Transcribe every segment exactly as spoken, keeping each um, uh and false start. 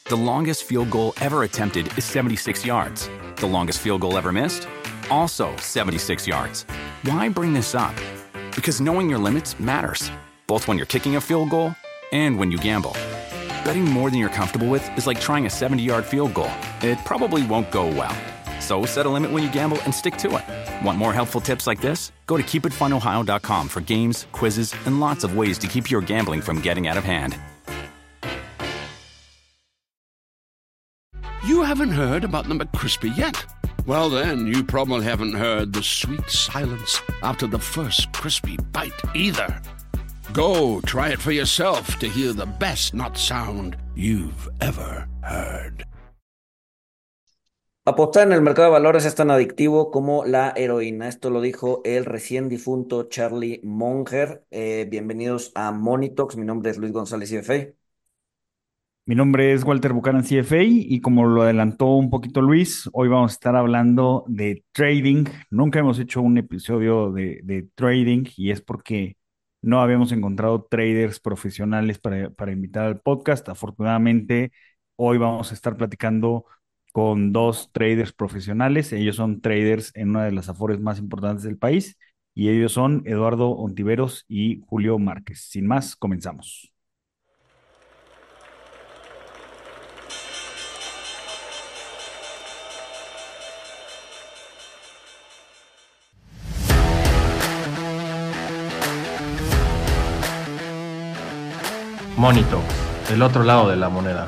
The longest field goal ever attempted is seventy-six yards. The longest field goal ever missed? Also seventy-six yards. Why bring this up? Because knowing your limits matters, both when you're kicking a field goal and when you gamble. Betting more than you're comfortable with is like trying a seventy-yard field goal. It probably won't go well. So set a limit when you gamble and stick to it. Want more helpful tips like this? Go to keep it fun ohio dot com for games, quizzes, and lots of ways to keep your gambling from getting out of hand. You haven't heard about the McCrispy yet? Well, then, you probably haven't heard the sweet silence after the first crispy bite either. Go try it for yourself to hear the best nut sound you've ever heard. Apostar en el mercado de valores es tan adictivo como la heroína. Esto lo dijo el recién difunto Charlie Munger. Eh, bienvenidos a Monitox. Mi nombre es Luis González, C F A. Mi nombre es Walter Buchanan, C F A, y como lo adelantó un poquito Luis, hoy vamos a estar hablando de trading. Nunca hemos hecho un episodio de, de trading y es porque no habíamos encontrado traders profesionales para, para invitar al podcast. Afortunadamente, hoy vamos a estar platicando con dos traders profesionales. Ellos son traders en una de las afores más importantes del país y ellos son Eduardo Ontiveros y Julio Márquez. Sin más, comenzamos. Monitox, el otro lado de la moneda.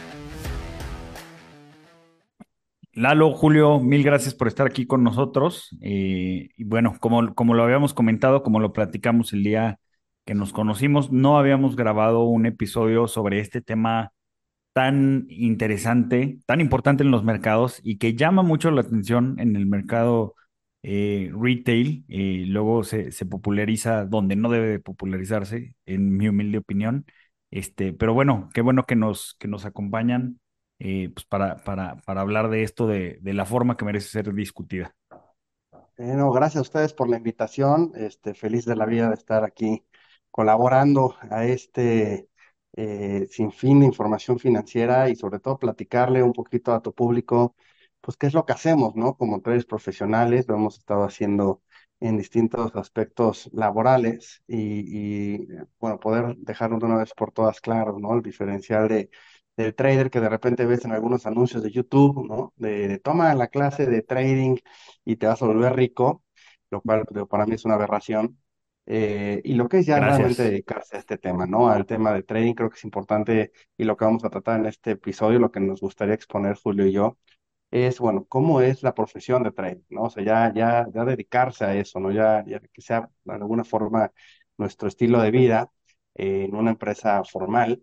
Lalo, Julio, mil gracias por estar aquí con nosotros. Eh, y bueno, como, como lo habíamos comentado, como lo platicamos el día que nos conocimos, no habíamos grabado un episodio sobre este tema tan interesante, tan importante en los mercados y que llama mucho la atención en el mercado eh, retail. Eh, luego se, se populariza donde no debe de popularizarse, en mi humilde opinión. Este, pero bueno, qué bueno que nos, que nos acompañan eh, pues para, para, para hablar de esto de, de la forma que merece ser discutida. Eh, no, gracias a ustedes por la invitación. Este, feliz de la vida de estar aquí colaborando a este eh, sinfín de información financiera y sobre todo platicarle un poquito a tu público, pues qué es lo que hacemos, ¿no? Como traders profesionales, lo hemos estado haciendo en distintos aspectos laborales y, y, bueno, poder dejarlo de una vez por todas claro, ¿no? El diferencial de del trader que de repente ves en algunos anuncios de YouTube, ¿no? De, de toma la clase de trading y te vas a volver rico, lo cual digo, para mí es una aberración. Eh, y lo que es ya realmente Gracias. dedicarse a este tema, ¿no? Al tema de trading, creo que es importante y lo que vamos a tratar en este episodio, lo que nos gustaría exponer Julio y yo, es, bueno, cómo es la profesión de trading, ¿no? O sea, ya, ya, ya dedicarse a eso, ¿no? Ya, ya que sea de alguna forma nuestro estilo de vida eh, en una empresa formal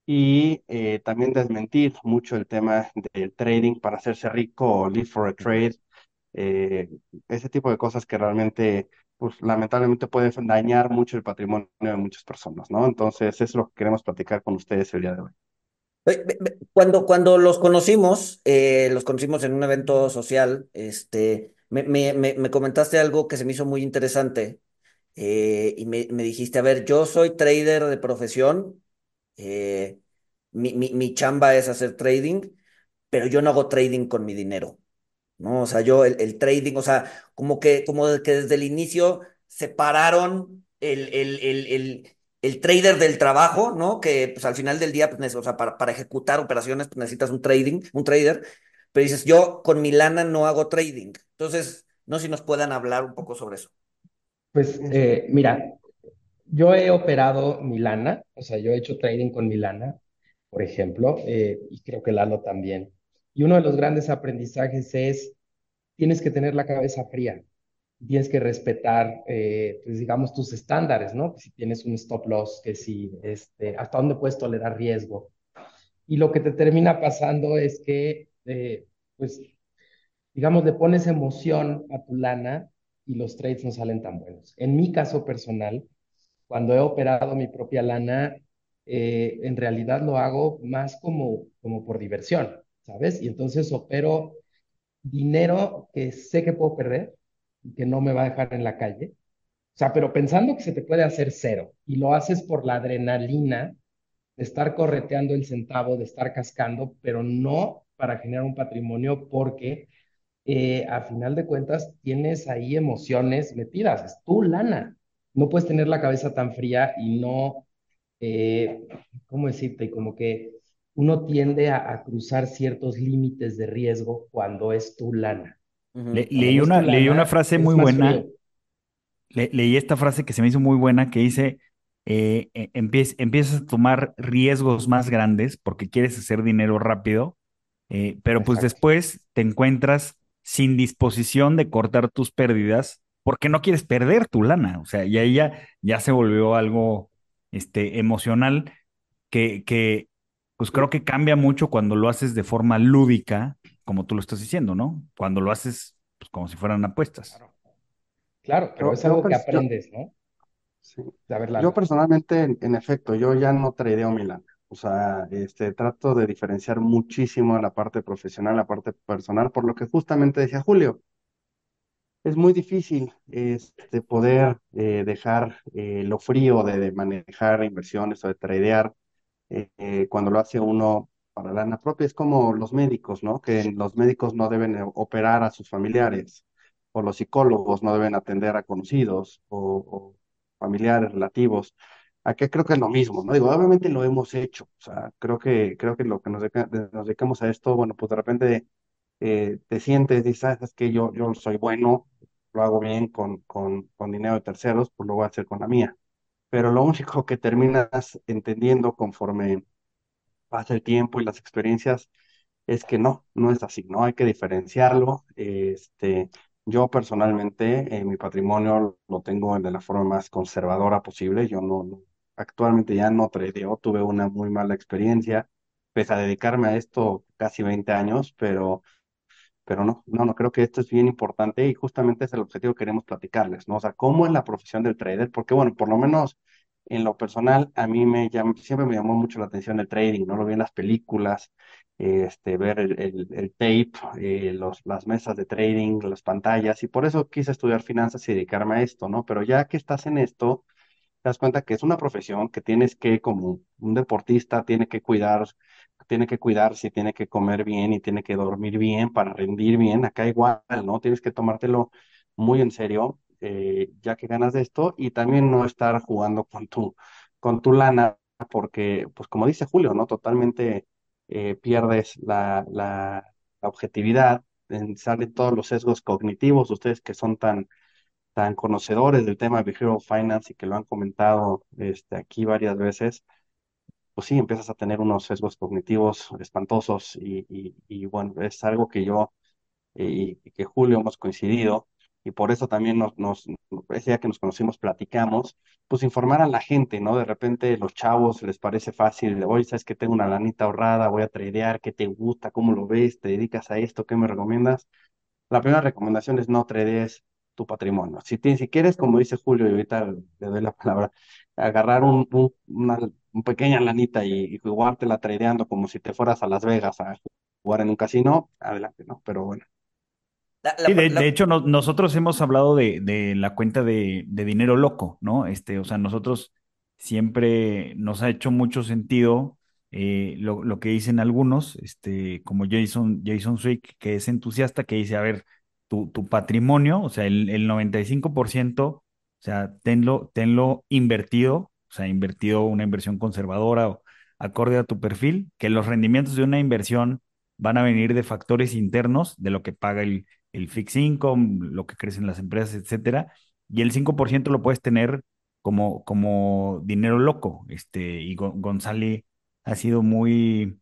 y eh, también desmentir mucho el tema del trading para hacerse rico o live for a trade, eh, ese tipo de cosas que realmente, pues lamentablemente pueden dañar mucho el patrimonio de muchas personas, ¿no? Entonces, eso es lo que queremos platicar con ustedes el día de hoy. Ve- ve- ve- Cuando, cuando los conocimos, eh, los conocimos en un evento social, este, me, me, me, me comentaste algo que se me hizo muy interesante eh, y me, me dijiste, a ver, yo soy trader de profesión, eh, mi, mi, mi chamba es hacer trading, pero yo no hago trading con mi dinero. ¿No? O sea, yo el, el trading, o sea, como que, como de que desde el inicio separaron el, el, el, el, el trader del trabajo, ¿no? Que pues al final del día, pues, neces- o sea, para, para ejecutar operaciones, pues, necesitas un trading, un trader, pero dices, yo con mi lana no hago trading. Entonces, no sé si nos puedan hablar un poco sobre eso. Pues Es- eh, mira, yo he operado mi lana, o sea, yo he hecho trading con mi lana, por ejemplo, eh, y creo que Lalo también. Y uno de los grandes aprendizajes es, tienes que tener la cabeza fría, tienes que respetar, eh, pues digamos, tus estándares, ¿no? Si tienes un stop loss, que si, este, hasta dónde puedes tolerar riesgo. Y lo que te termina pasando es que, eh, pues, digamos, le pones emoción a tu lana y los trades no salen tan buenos. En mi caso personal, cuando he operado mi propia lana, eh, en realidad lo hago más como, como por diversión, ¿sabes? Y entonces opero dinero que sé que puedo perder y que no me va a dejar en la calle. O sea, pero pensando que se te puede hacer cero y lo haces por la adrenalina de estar correteando el centavo, de estar cascando, pero no para generar un patrimonio porque eh, a final de cuentas tienes ahí emociones metidas, es tu lana. No puedes tener la cabeza tan fría y no, eh, ¿cómo decirte? Como que uno tiende a, a cruzar ciertos límites de riesgo cuando es tu lana. Le- Ujú. Cuando leí no es tu una, leí una lana, frase muy es más buena, frío. le- leí esta frase que se me hizo muy buena que dice, eh, eh, empiez- empiezas a tomar riesgos más grandes porque quieres hacer dinero rápido, eh, pero pues Exacto. después te encuentras sin disposición de cortar tus pérdidas porque no quieres perder tu lana, o sea, y ahí ya, ya se volvió algo este, emocional que, que pues creo que cambia mucho cuando lo haces de forma lúdica, como tú lo estás diciendo, ¿no? Cuando lo haces pues, como si fueran apuestas. Claro, claro, pero Yo, es yo, algo que pers- yo, aprendes, ¿no? sí. De ver, Yo Lalo. personalmente, en, en efecto, yo ya no tradeo mi lana. O sea, este, trato de diferenciar muchísimo la parte profesional, la parte personal, por lo que justamente decía Julio, es muy difícil este, poder eh, dejar eh, lo frío de, de manejar inversiones o de tradear eh, eh, cuando lo hace uno para lana propia. Es como los médicos, ¿no? Que los médicos no deben eh, operar a sus familiares, o los psicólogos no deben atender a conocidos o, o familiares relativos. Aquí creo que es lo mismo, ¿no? Digo, obviamente lo hemos hecho. O sea, creo que, creo que lo que nos, dedica- nos dedicamos a esto, bueno, pues de repente eh, te sientes, dices, "Ah, es que yo, yo soy bueno, lo hago bien con, con, con dinero de terceros, pues lo voy a hacer con la mía". Pero lo único que terminas entendiendo conforme pasa el tiempo y las experiencias es que no, no es así, ¿no? Hay que diferenciarlo. Este, yo personalmente, eh, mi patrimonio lo tengo de la forma más conservadora posible. Yo no, no- actualmente ya no tradeo, tuve una muy mala experiencia, pese a dedicarme a esto casi veinte años, pero pero no, no, no creo que esto es bien importante y justamente es el objetivo que queremos platicarles, ¿no? O sea, ¿cómo es la profesión del trader? Porque, bueno, por lo menos en lo personal, a mí me llam- siempre me llamó mucho la atención el trading, ¿no? Lo vi en las películas, este, ver el, el, el tape, eh, los, las mesas de trading, las pantallas, y por eso quise estudiar finanzas y dedicarme a esto, ¿no? Pero ya que estás en esto, te das cuenta que es una profesión que tienes que, como un deportista, tiene que cuidar, tiene que cuidarse, tiene que comer bien y tiene que dormir bien para rendir bien. Acá igual, ¿no? Tienes que tomártelo muy en serio, eh, ya que ganas de esto, y también no estar jugando con tu, con tu lana, porque, pues como dice Julio, ¿no? Totalmente eh, pierdes la, la, la objetividad, en- salen todos los sesgos cognitivos, ustedes que son tan tan conocedores del tema de behavioral finance y que lo han comentado este, aquí varias veces, pues sí, empiezas a tener unos sesgos cognitivos espantosos y, y, y bueno, es algo que yo eh, y que Julio hemos coincidido y por eso también nos, nos, ese día que nos conocimos platicamos, pues informar a la gente, ¿no? De repente los chavos les parece fácil, de, oye, sabes que tengo una lanita ahorrada, voy a tradear, ¿qué te gusta? ¿Cómo lo ves? ¿Te dedicas a esto? ¿Qué me recomiendas? La primera recomendación es no tradees tu patrimonio. Si, tienes, si quieres, como dice Julio, y ahorita le doy la palabra, agarrar un, un- una, un pequeña lanita y, y jugártela tradeando como si te fueras a Las Vegas a jugar en un casino, adelante, ¿no? Pero bueno. La, Sí, la de, pr- de la- hecho, no- nosotros hemos hablado de, de la cuenta de, de dinero loco, ¿no? Este, o sea, nosotros siempre nos ha hecho mucho sentido eh, lo, lo que dicen algunos, este, como Jason, Jason Swick, que es entusiasta, que dice, a ver, tu, tu patrimonio, o sea, el, el noventa y cinco por ciento, o sea, tenlo, tenlo invertido, o sea, invertido una inversión conservadora o acorde a tu perfil, que los rendimientos de una inversión van a venir de factores internos, de lo que paga el el fixed income, lo que crecen las empresas, etcétera, y el cinco por ciento lo puedes tener como, como dinero loco. Este, y Gon- González ha sido muy,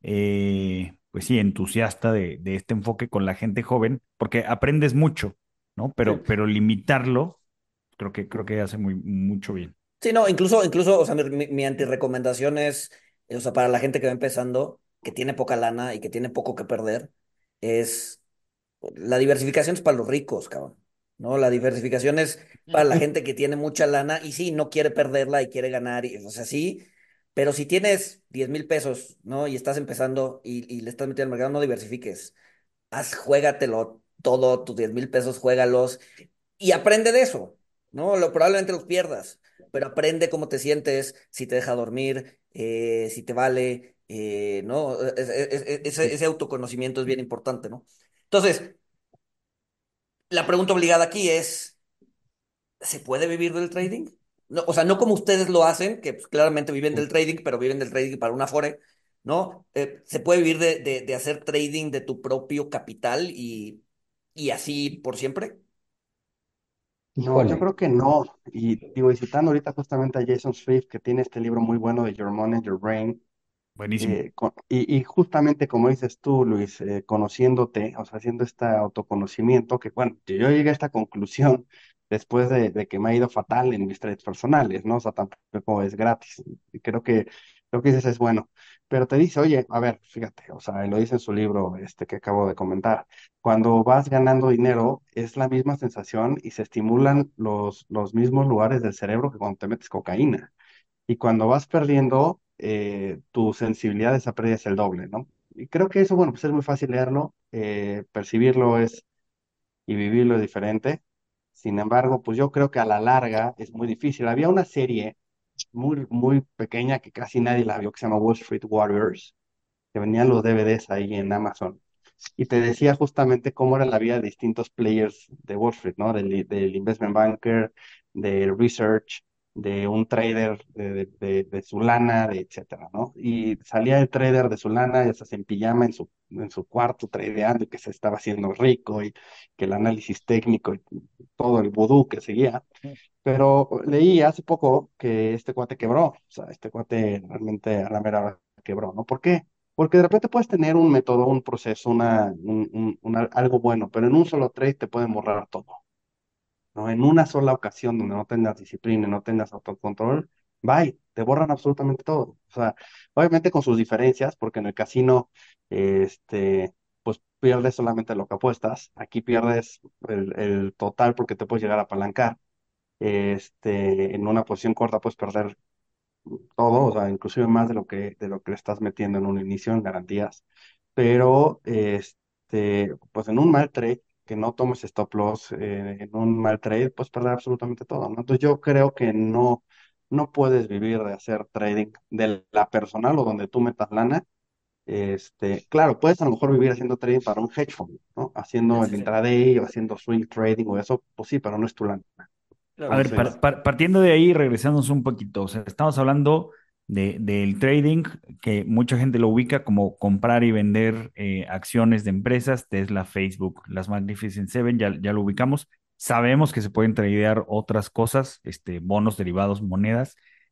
eh, pues sí, entusiasta de, de este enfoque con la gente joven, porque aprendes mucho, ¿no? sí. Pero, pero limitarlo, creo que, creo que hace muy, mucho bien. Sí, no, incluso, incluso, o sea, mi, mi, mi antirecomendación es, eh, o sea, para la gente que va empezando, que tiene poca lana y que tiene poco que perder, es la diversificación es para los ricos, cabrón. ¿No? La diversificación es para la gente que tiene mucha lana y sí, no quiere perderla y quiere ganar, y, o sea, sí, pero si tienes diez mil pesos, ¿no? Y estás empezando y, y le estás metiendo al mercado, no diversifiques. Haz, juégatelo todo, tus diez mil pesos, juégalos y aprende de eso, ¿no? Lo, probablemente los pierdas, pero aprende cómo te sientes, si te deja dormir, eh, si te vale, eh, ¿no? E- e- e- e- Ese, ese autoconocimiento es bien importante, ¿no? Entonces, la pregunta obligada aquí es, ¿se puede vivir del trading? No, o sea, no como ustedes lo hacen, que pues, claramente viven del trading, pero viven del trading para una Afore, ¿no? Eh, ¿se puede vivir de, de, de hacer trading de tu propio capital y, y así por siempre? No, yo Híjole, creo que no. Y digo, y citando ahorita justamente a Jason Swift, que tiene este libro muy bueno de Your Money, Your Brain, Buenísimo. eh, co- y, y justamente como dices tú, Luis, eh, conociéndote, o sea, haciendo este autoconocimiento, que bueno, yo yo llegué a esta conclusión después de, de que me ha ido fatal en mis trades personales, ¿no? O sea, tampoco es gratis. Y creo que lo que dices es bueno. Pero te dice, oye, a ver, fíjate, o sea, y lo dice en su libro, este que acabo de comentar, cuando vas ganando dinero es la misma sensación y se estimulan los, los mismos lugares del cerebro que cuando te metes cocaína. Y cuando vas perdiendo, eh, tu sensibilidad a esa pérdida es el doble, ¿no? Y creo que eso, bueno, pues es muy fácil leerlo, eh, percibirlo es y vivirlo es diferente. Sin embargo, pues yo creo que a la larga es muy difícil. Había una serie muy, muy pequeña que casi nadie la vio, que se llama Wall Street Warriors, que venían los D V Ds ahí en Amazon y te decía justamente cómo era la vida de distintos players de Wall Street, ¿no? Del, del investment banker, del research, de un trader de, de, de, de su lana, de etcétera, ¿no? Y salía el trader de su lana, ya estás en pijama en su, en su cuarto tradeando y que se estaba haciendo rico y que el análisis técnico y todo el vudú que seguía. Pero leí hace poco que este cuate quebró, o sea, este cuate realmente a la mera hora quebró, ¿no? ¿Por qué? Porque de repente puedes tener un método, un proceso, una, un, un- una- algo bueno, pero en un solo trade te pueden borrar todo, ¿no? En una sola ocasión donde no tengas disciplina, no tengas autocontrol, bye, te borran absolutamente todo. O sea, obviamente con sus diferencias, porque en el casino, este, pues pierdes solamente lo que apuestas, aquí pierdes el, el total porque te puedes llegar a apalancar. Este, en una posición corta puedes perder todo, o sea, inclusive más de lo que, de lo que le estás metiendo en un inicio en garantías. Pero, este, pues en un mal trade, que no tomes stop loss, eh, en un mal trade, puedes perder absolutamente todo, ¿no? Entonces yo creo que no, no puedes vivir de hacer trading de la personal o donde tú metas lana. Este, claro, puedes a lo mejor vivir haciendo trading para un hedge fund, ¿no? Sí, Haciendo el sí, sí. intraday o haciendo swing trading o eso, pues sí, pero no es tu lana. A Claro. ver, Entonces, par- par- partiendo de ahí, regresándonos un poquito, o sea, estamos hablando de, del trading, que mucha gente lo ubica como comprar y vender eh, acciones de empresas, Tesla, Facebook, las Magnificent Seven, ya, ya lo ubicamos. Sabemos que se pueden tradear otras cosas, este, bonos, derivados, monedas.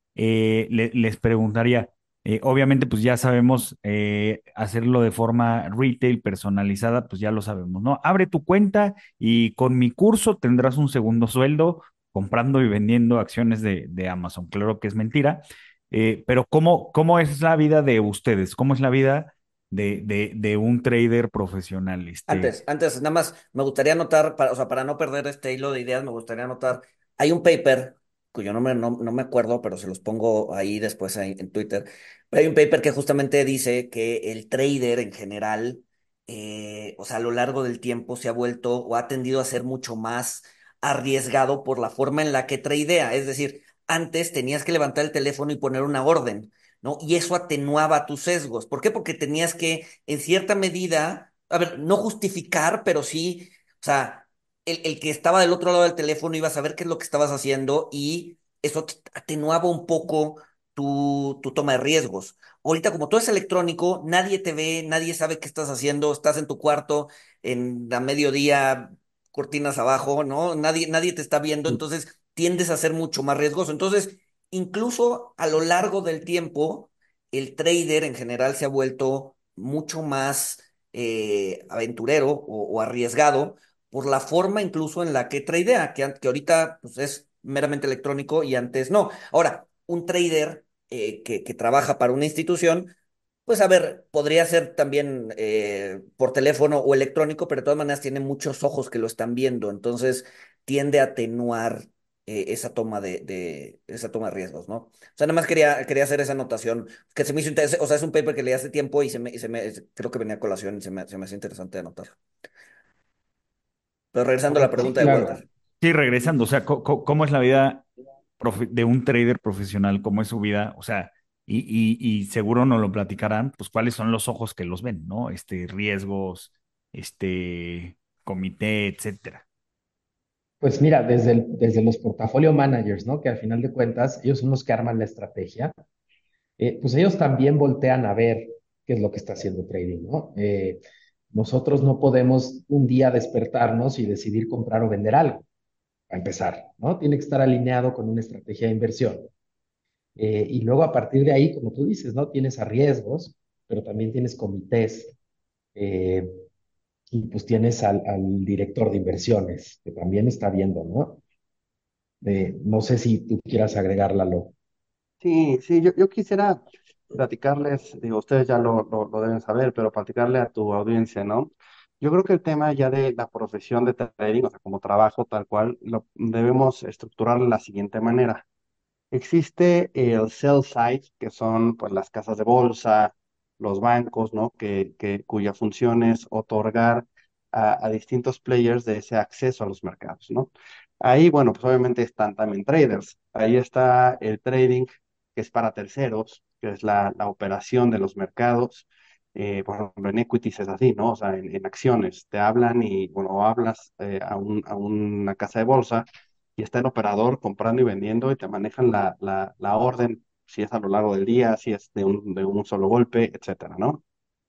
Eh, le- les preguntaría, eh, obviamente, pues ya sabemos eh, hacerlo de forma retail, personalizada, pues ya lo sabemos, ¿no? Abre tu cuenta y con mi curso tendrás un segundo sueldo comprando y vendiendo acciones de, de Amazon. Claro que es mentira, eh, pero ¿cómo, ¿cómo es la vida de ustedes? ¿Cómo es la vida de, de, de un trader profesional? Este, Antes, antes, nada más me gustaría anotar, para, o sea, para no perder este hilo de ideas, me gustaría anotar, hay un paper, cuyo nombre no, no me acuerdo, pero se los pongo ahí después en, en Twitter, pero hay un paper que justamente dice que el trader en general, eh, o sea, a lo largo del tiempo se ha vuelto o ha tendido a ser mucho más arriesgado por la forma en la que tradea, es decir, antes tenías que levantar el teléfono y poner una orden, ¿no? Y eso atenuaba tus sesgos. ¿Por qué? Porque tenías que, en cierta medida, a ver, no justificar, pero sí, o sea, el, el que estaba del otro lado del teléfono iba a saber qué es lo que estabas haciendo y eso t- atenuaba un poco tu, tu toma de riesgos. Ahorita, como todo es electrónico, nadie te ve, nadie sabe qué estás haciendo, estás en tu cuarto en a mediodía, cortinas abajo, ¿no? Nadie, nadie te está viendo, entonces tiendes a ser mucho más riesgoso. Entonces, incluso a lo largo del tiempo, el trader en general se ha vuelto mucho más eh, aventurero o, o arriesgado por la forma incluso en la que tradea, que, an- que ahorita pues, es meramente electrónico y antes no. Ahora, un trader eh, que, que trabaja para una institución, pues a ver, podría ser también eh, por teléfono o electrónico, pero de todas maneras tiene muchos ojos que lo están viendo, entonces tiende a atenuar eh, esa toma de, de- esa toma de riesgos, ¿no? O sea, nada más quería, quería hacer esa anotación, que se me hizo interesante, o sea, es un paper que leí hace tiempo y se me, y se me creo que venía a colación y se me, se me hace interesante anotar. Pero regresando a la correcto. pregunta de claro. Walter. sí, regresando, o sea, co- co- ¿cómo es la vida? profe- de un trader profesional, cómo es su vida, o sea, y, y, y seguro nos lo platicarán, pues cuáles son los ojos que los ven, ¿no? Este, riesgos, este, comité, etcétera. Pues mira, desde, el- desde los portafolio managers, ¿no? Que al final de cuentas, ellos son los que arman la estrategia. Eh, pues ellos también voltean a ver qué es lo que está haciendo trading, ¿no? Eh, nosotros no podemos un día despertarnos y decidir comprar o vender algo, a empezar, ¿no? Tiene que estar alineado con una estrategia de inversión. Eh, y luego a partir de ahí, como tú dices, ¿no? Tienes a riesgos, pero también tienes comités, eh, y pues tienes al, al director de inversiones, que también está viendo, ¿no? Eh, no sé si tú quieras agregarla, Lalo. Sí, sí, yo, yo quisiera platicarles, digo, ustedes ya lo, lo, lo deben saber, pero platicarle a tu audiencia, ¿no? Yo creo que el tema ya de la profesión de trading, o sea, como trabajo tal cual, lo debemos estructurar de la siguiente manera. Existe el sell side, que son pues las casas de bolsa, los bancos, ¿no? Que, que, cuya función es otorgar a, a distintos players de ese acceso a los mercados, ¿no? Ahí, bueno, pues obviamente están también traders. Ahí está el trading, que es para terceros, que es la, la operación de los mercados. Eh, por ejemplo, en equities es así, ¿no? O sea, en, en acciones te hablan y, bueno, hablas eh, a, un, a una casa de bolsa y está el operador comprando y vendiendo y te manejan la, la, la orden, si es a lo largo del día, si es de un, de un solo golpe, etcétera, ¿no?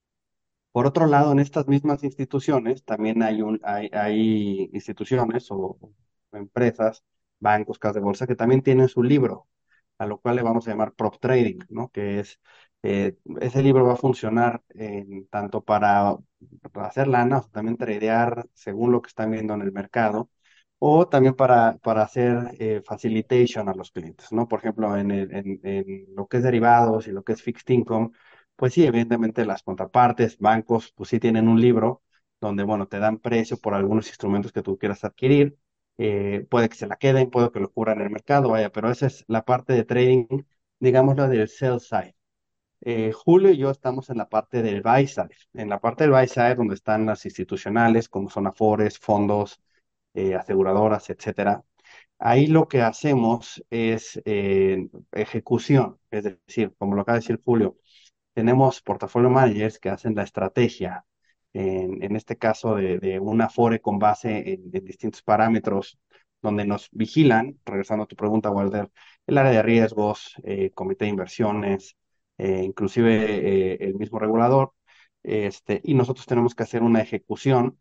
Por otro lado, en estas mismas instituciones también hay, un, hay, hay instituciones o empresas, bancos, casas de bolsa, que también tienen su libro, a lo cual le vamos a llamar prop trading, ¿no? Que es, eh, ese libro va a funcionar en, tanto para, para hacer lana, o sea, también tradear según lo que están viendo en el mercado, o también para, para hacer eh, facilitation a los clientes, ¿no? Por ejemplo, en, el- en, en lo que es derivados y lo que es fixed income, pues sí, evidentemente las contrapartes, bancos, pues sí tienen un libro donde, bueno, te dan precio por algunos instrumentos que tú quieras adquirir. Eh, puede que se la queden, puede que lo cubran en el mercado, vaya, pero esa es la parte de trading, digámoslo, del sell side. Eh, Julio y yo estamos en la parte del buy side. En la parte del buy side, donde están las institucionales, como son Afores, fondos, eh, aseguradoras, etcétera. Ahí lo que hacemos es eh, ejecución, es decir, como lo acaba de decir Julio, tenemos portafolio managers que hacen la estrategia, en, en este caso de, de un Afore con base en, en distintos parámetros, donde nos vigilan, regresando a tu pregunta, Walter, el área de riesgos, eh, comité de inversiones, eh, inclusive eh, el mismo regulador, este, y nosotros tenemos que hacer una ejecución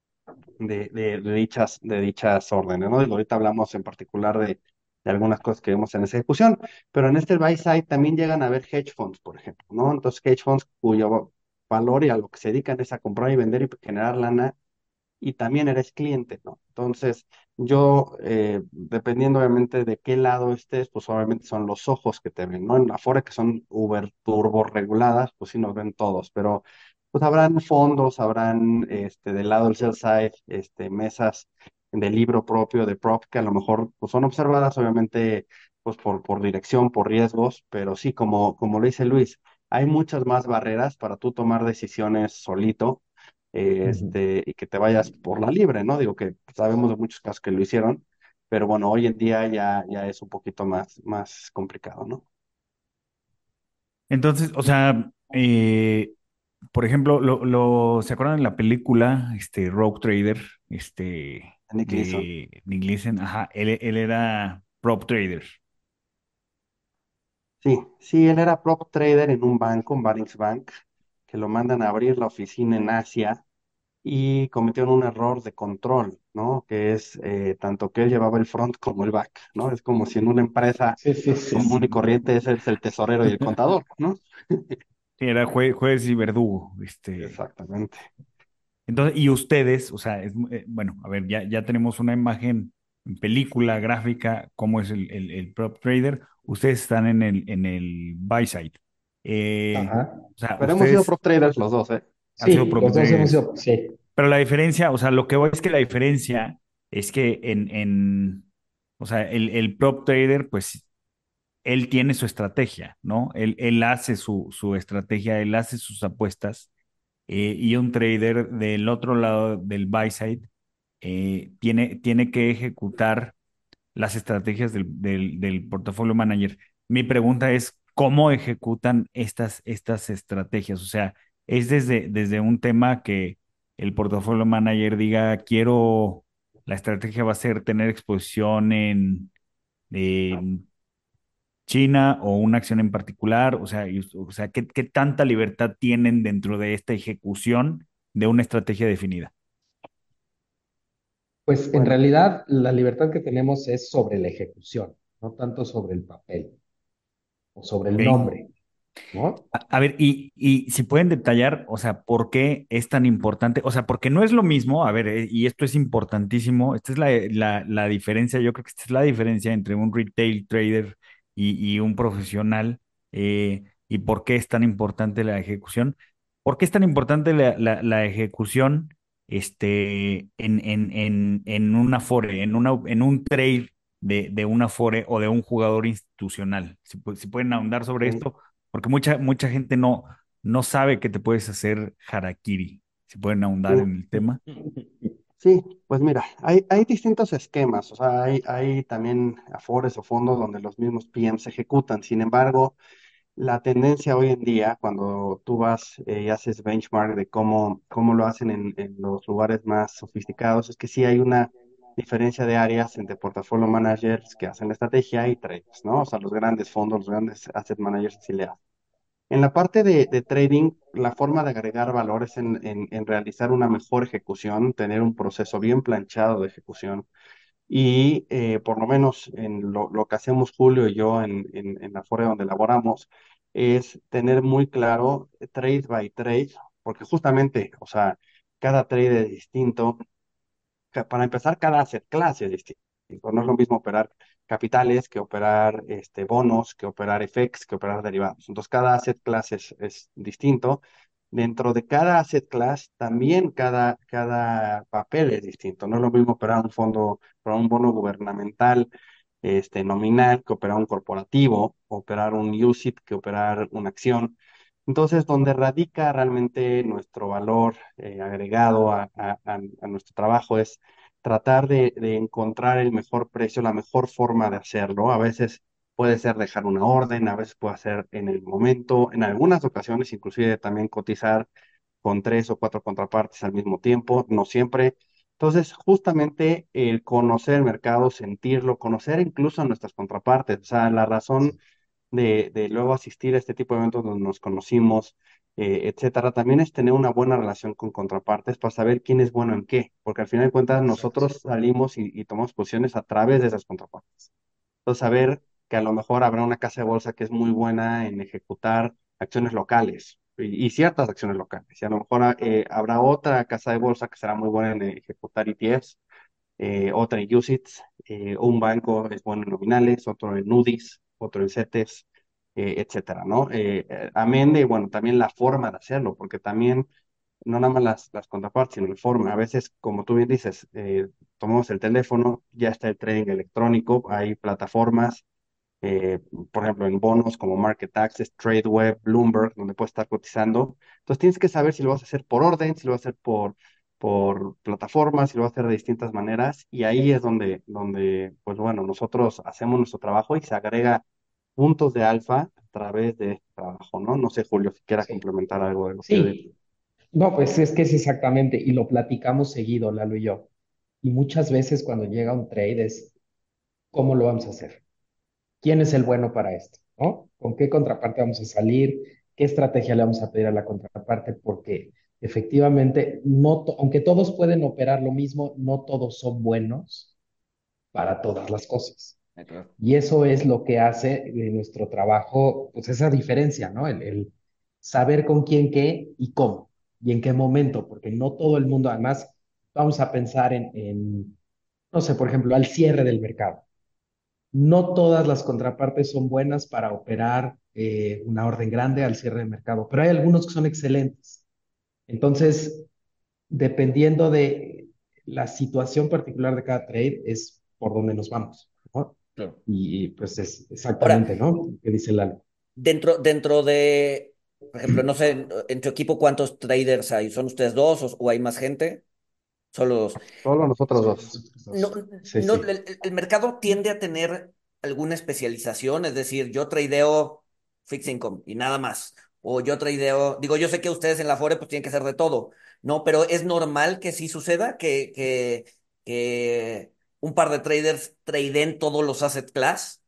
de, de- de dichas, de dichas órdenes, ¿no? Digo, ahorita hablamos en particular de, de algunas cosas que vemos en esa ejecución, pero en este buy side también llegan a haber hedge funds, por ejemplo, ¿no? Entonces, hedge funds cuyo valor y a lo que se dedican es a comprar y vender y generar lana, y también eres cliente, ¿no? Entonces, yo, eh, dependiendo obviamente de qué lado estés, pues obviamente son los ojos que te ven, ¿no? En Afore, que son Uber turbo reguladas, pues sí nos ven todos, pero pues habrán fondos, habrán, este, del lado del sell side, este, mesas de libro propio, de prop, que a lo mejor pues son observadas, obviamente, pues por, por dirección, por riesgos, pero sí, como, como lo dice Luis, hay muchas más barreras para tú tomar decisiones solito, eh, Ujú. este, y que te vayas por la libre, ¿no? Digo que sabemos de muchos casos que lo hicieron, pero bueno, hoy en día ya, ya es un poquito más, más complicado, ¿no? Entonces, o sea, eh, por ejemplo, lo, lo- ¿se acuerdan de la película, este, Rogue Trader, este, Nick Leeson. de Nick Leeson? Ajá, él, él era prop trader. Sí, sí, él era prop trader en un banco, un Barings Bank, que lo mandan a abrir la oficina en Asia y cometieron un error de control, ¿no? Que es eh, tanto que él llevaba el front como el back, ¿no? Es como si en una empresa Sí, sí, sí, común y sí. corriente ese es el tesorero y el contador, ¿no? Sí, era jue- juez y verdugo, este. Exactamente. Entonces, y ustedes, o sea, es, eh, bueno, a ver, ya, ya tenemos una imagen en película, gráfica, cómo es el, el, el prop trader. Ustedes están en el, en el buy side. Eh, Ajá. o sea, Pero hemos sido ustedes prop traders los dos, ¿eh? han sido Sí, prop los dos hemos traders. sido, sí. Pero la diferencia, o sea, lo que voy es que la diferencia es que en, en o sea, el, el prop trader, pues él tiene su estrategia, ¿no? Él, él hace su, su estrategia, él hace sus apuestas, eh, y un trader del otro lado del buy side eh, tiene, tiene que ejecutar las estrategias del, del, del portafolio manager. Mi pregunta es, ¿cómo ejecutan estas, estas estrategias? O sea, es desde, desde un tema que el portafolio manager diga, quiero, la estrategia va a ser tener exposición en, en China o una acción en particular, o sea, y- o sea, ¿qué, qué tanta libertad tienen dentro de esta ejecución de una estrategia definida? Pues en Bueno, realidad la libertad que tenemos es sobre la ejecución, no tanto sobre el papel o sobre el ¿Ok? nombre, ¿no? A, a ver, y, y si pueden detallar, o sea, ¿por qué es tan importante? O sea, porque no es lo mismo, a ver, eh, y esto es importantísimo, esta es la, la, la diferencia, yo creo que esta es la diferencia entre un retail trader y, y un profesional, eh, y por qué es tan importante la ejecución. ¿Por qué es tan importante la, la, la ejecución este, en, en, en, en una Afore, en, una, en un trade de, de una Afore o de un jugador institucional? Si, pu- si pueden ahondar sobre ok. esto porque mucha, mucha gente no, no sabe que te puedes hacer harakiri. Si pueden ahondar Sí, en el tema. sí, pues mira, hay, hay distintos esquemas, o sea, hay, hay también afores o fondos donde los mismos P Ms ejecutan. Sin embargo, la tendencia hoy en día, cuando tú vas eh, y haces benchmark de cómo, cómo lo hacen en, en los lugares más sofisticados, es que sí hay una diferencia de áreas entre portafolio managers que hacen la estrategia y traders, ¿no? O sea, los grandes fondos, los grandes asset managers sí le hacen. En la parte de, de trading, la forma de agregar valor es en, en- en realizar una mejor ejecución, tener un proceso bien planchado de ejecución. Y eh, por lo menos en lo, lo que hacemos Julio y yo en, en, en la Afore donde laboramos, es tener muy claro eh, trade by trade, porque justamente, o sea, cada trade es distinto, ca- para empezar, cada asset class es distinto. No es lo mismo operar capitales que operar este, bonos, que operar F X, que operar derivados. Entonces, cada asset class es, es distinto. Dentro de cada asset class, también cada, cada papel es distinto. No es lo mismo operar un fondo, operar un bono gubernamental este, nominal que operar un corporativo, operar un U C I T que operar una acción. Entonces, donde radica realmente nuestro valor eh, agregado a, a- a- a nuestro trabajo es tratar de, de encontrar el mejor precio, la mejor forma de hacerlo. A veces puede ser dejar una orden, a veces puede ser en el momento, en algunas ocasiones inclusive también cotizar con tres o cuatro contrapartes al mismo tiempo, no siempre. Entonces, justamente el conocer el mercado, sentirlo, conocer incluso a nuestras contrapartes, o sea, la razón de, de luego asistir a este tipo de eventos donde nos conocimos, eh, etcétera, también es tener una buena relación con contrapartes para saber quién es bueno en qué, porque al final de cuentas Exacto. nosotros salimos y, y tomamos posiciones a través de esas contrapartes. Entonces, saber que a lo mejor habrá una casa de bolsa que es muy buena en ejecutar acciones locales y, y ciertas acciones locales, y a lo mejor eh, habrá otra casa de bolsa que será muy buena en ejecutar E T Fs, eh, otra en U C I Ts, eh, un banco es bueno en nominales, otro en NUDIs, otro en CETES, eh, etcétera, ¿no? Eh, eh, amén de, bueno, también la forma de hacerlo, porque también no nada más las, las contrapartes, sino la forma. A veces, como tú bien dices, eh, tomamos el teléfono, ya está el trading electrónico, hay plataformas, eh, por ejemplo, en bonos como MarketAxess, TradeWeb, Bloomberg, donde puedes estar cotizando. Entonces tienes que saber si lo vas a hacer por orden, si lo vas a hacer por, por plataformas, si lo vas a hacer de distintas maneras. Y ahí es donde, donde, pues bueno, nosotros hacemos nuestro trabajo y se agrega puntos de alfa a través de este trabajo, ¿no? No sé, Julio, si quieras Sí. complementar algo de lo que yo digo. Sí, no, pues es que es exactamente, y lo platicamos seguido, Lalo y yo. Y muchas veces cuando llega un trade es, ¿cómo lo vamos a hacer? ¿Quién es el bueno para esto? ¿No? ¿Con qué contraparte vamos a salir? ¿Qué estrategia le vamos a pedir a la contraparte? Porque efectivamente, no to- aunque todos pueden operar lo mismo, no todos son buenos para todas las cosas. Ah, claro. Y eso es lo que hace de nuestro trabajo, pues esa diferencia, ¿no? El, el saber con quién qué y cómo y en qué momento, porque no todo el mundo, además, vamos a pensar en, en no sé, por ejemplo, al cierre del mercado. No todas las contrapartes son buenas para operar eh, una orden grande al cierre del mercado, pero hay algunos que son excelentes. Entonces, dependiendo de la situación particular de cada trade, es por donde nos vamos, ¿no? Claro. Y, y, pues es Ahora, exactamente, ¿no? ¿Qué dice Lalo? dentro, dentro de, por ejemplo, no sé, en, en tu equipo cuántos traders hay, ¿son ustedes dos o, o hay más gente? Solo dos. Solo nosotros Solo dos. nosotros No, dos. Sí, no, sí. el, el- el mercado tiende a tener alguna especialización, es decir, yo tradeo fixed income y nada más. O yo tradeo, digo, yo sé que ustedes en la Fore pues tienen que hacer de todo, ¿no? Pero es normal que sí suceda, que, que, que un par de traders tradeen todos los asset class.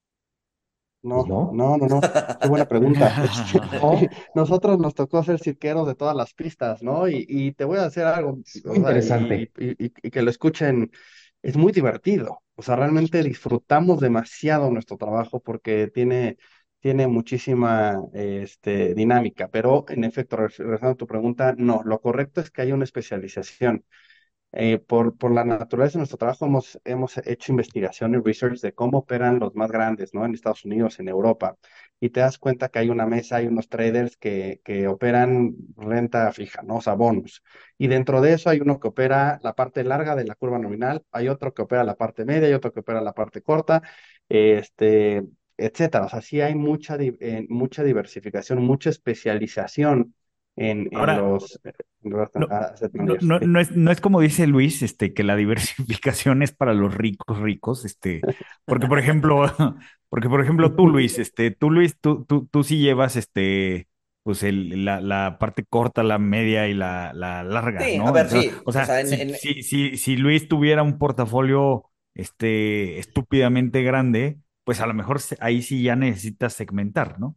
Pues No, no, no, no, no. Qué buena pregunta. Este, sí, no, nosotros nos tocó ser cirqueros de todas las pistas, ¿no? Y, y te voy a decir algo, es muy o sea, y, interesante. y- y- y que lo escuchen, es muy divertido. O sea, realmente disfrutamos demasiado nuestro trabajo porque tiene, tiene muchísima, este, dinámica. Pero, en efecto, re- regresando a tu pregunta, no, lo correcto es que haya una especialización. Eh, por, por la naturaleza de nuestro trabajo hemos, hemos hecho investigación y research de cómo operan los más grandes, ¿no? En Estados Unidos, en Europa. Y te das cuenta que hay una mesa, hay unos traders que, que operan renta fija, ¿no? O sea, bonos. Y dentro de eso hay uno que opera la parte larga de la curva nominal, hay otro que opera la parte media, hay otro que opera la parte corta, este, etcétera. O sea, sí hay mucha, di- eh, mucha diversificación, mucha especialización en, en Ahora, los, en los no, asset no, managers. no, Sí. no es, no es como dice Luis, este, que la diversificación es para los ricos ricos, este, porque por ejemplo, porque por ejemplo tú, Luis, este, tú, Luis, tú, tú, tú sí llevas, este, pues el, la, la parte corta, la media y la, la larga, Sí, a ¿no? ver, Entonces, sí. o O sea, sea, en, si, en- si, si, si Luis tuviera un portafolio, este, estúpidamente grande, pues a lo mejor se- ahí sí ya necesitas segmentar, ¿no?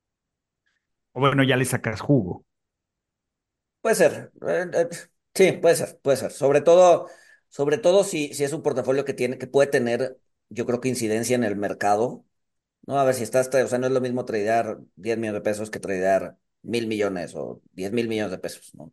O bueno, ya le sacas jugo. puede ser. Eh, eh, sí, puede ser, puede ser. Sobre todo, sobre todo si, si es un portafolio que tiene, que puede tener, yo creo que incidencia en el mercado. No, a ver si estás, tra- o sea, no es lo mismo tradear diez millones de pesos que tradear mil millones o diez mil millones de pesos, ¿no?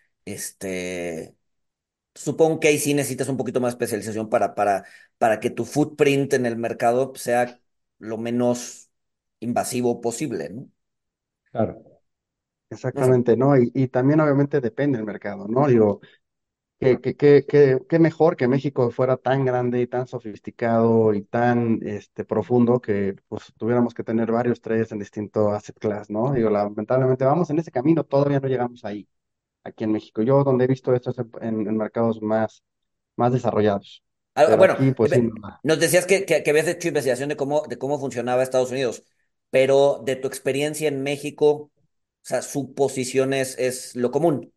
Este, supongo que ahí sí necesitas un poquito más de especialización para, para, para que tu footprint en el mercado sea lo menos invasivo posible, ¿no? Claro, No sé. Exactamente, ¿no? Y, y también obviamente depende del mercado, ¿no? Digo, que, que, que, que, qué mejor que México fuera tan grande y tan sofisticado y tan este, profundo que pues tuviéramos que tener varios trades en distintos asset class, ¿no? Digo, lamentablemente vamos en ese camino, todavía no llegamos ahí, aquí en México. Yo donde he visto esto es en, en mercados más, más desarrollados, Ah, pero bueno, aquí pues sí, eh, no. nos decías que, que, que habías hecho investigación de cómo, de cómo funcionaba Estados Unidos, pero de tu experiencia en México, o sea, su posición es, es lo común.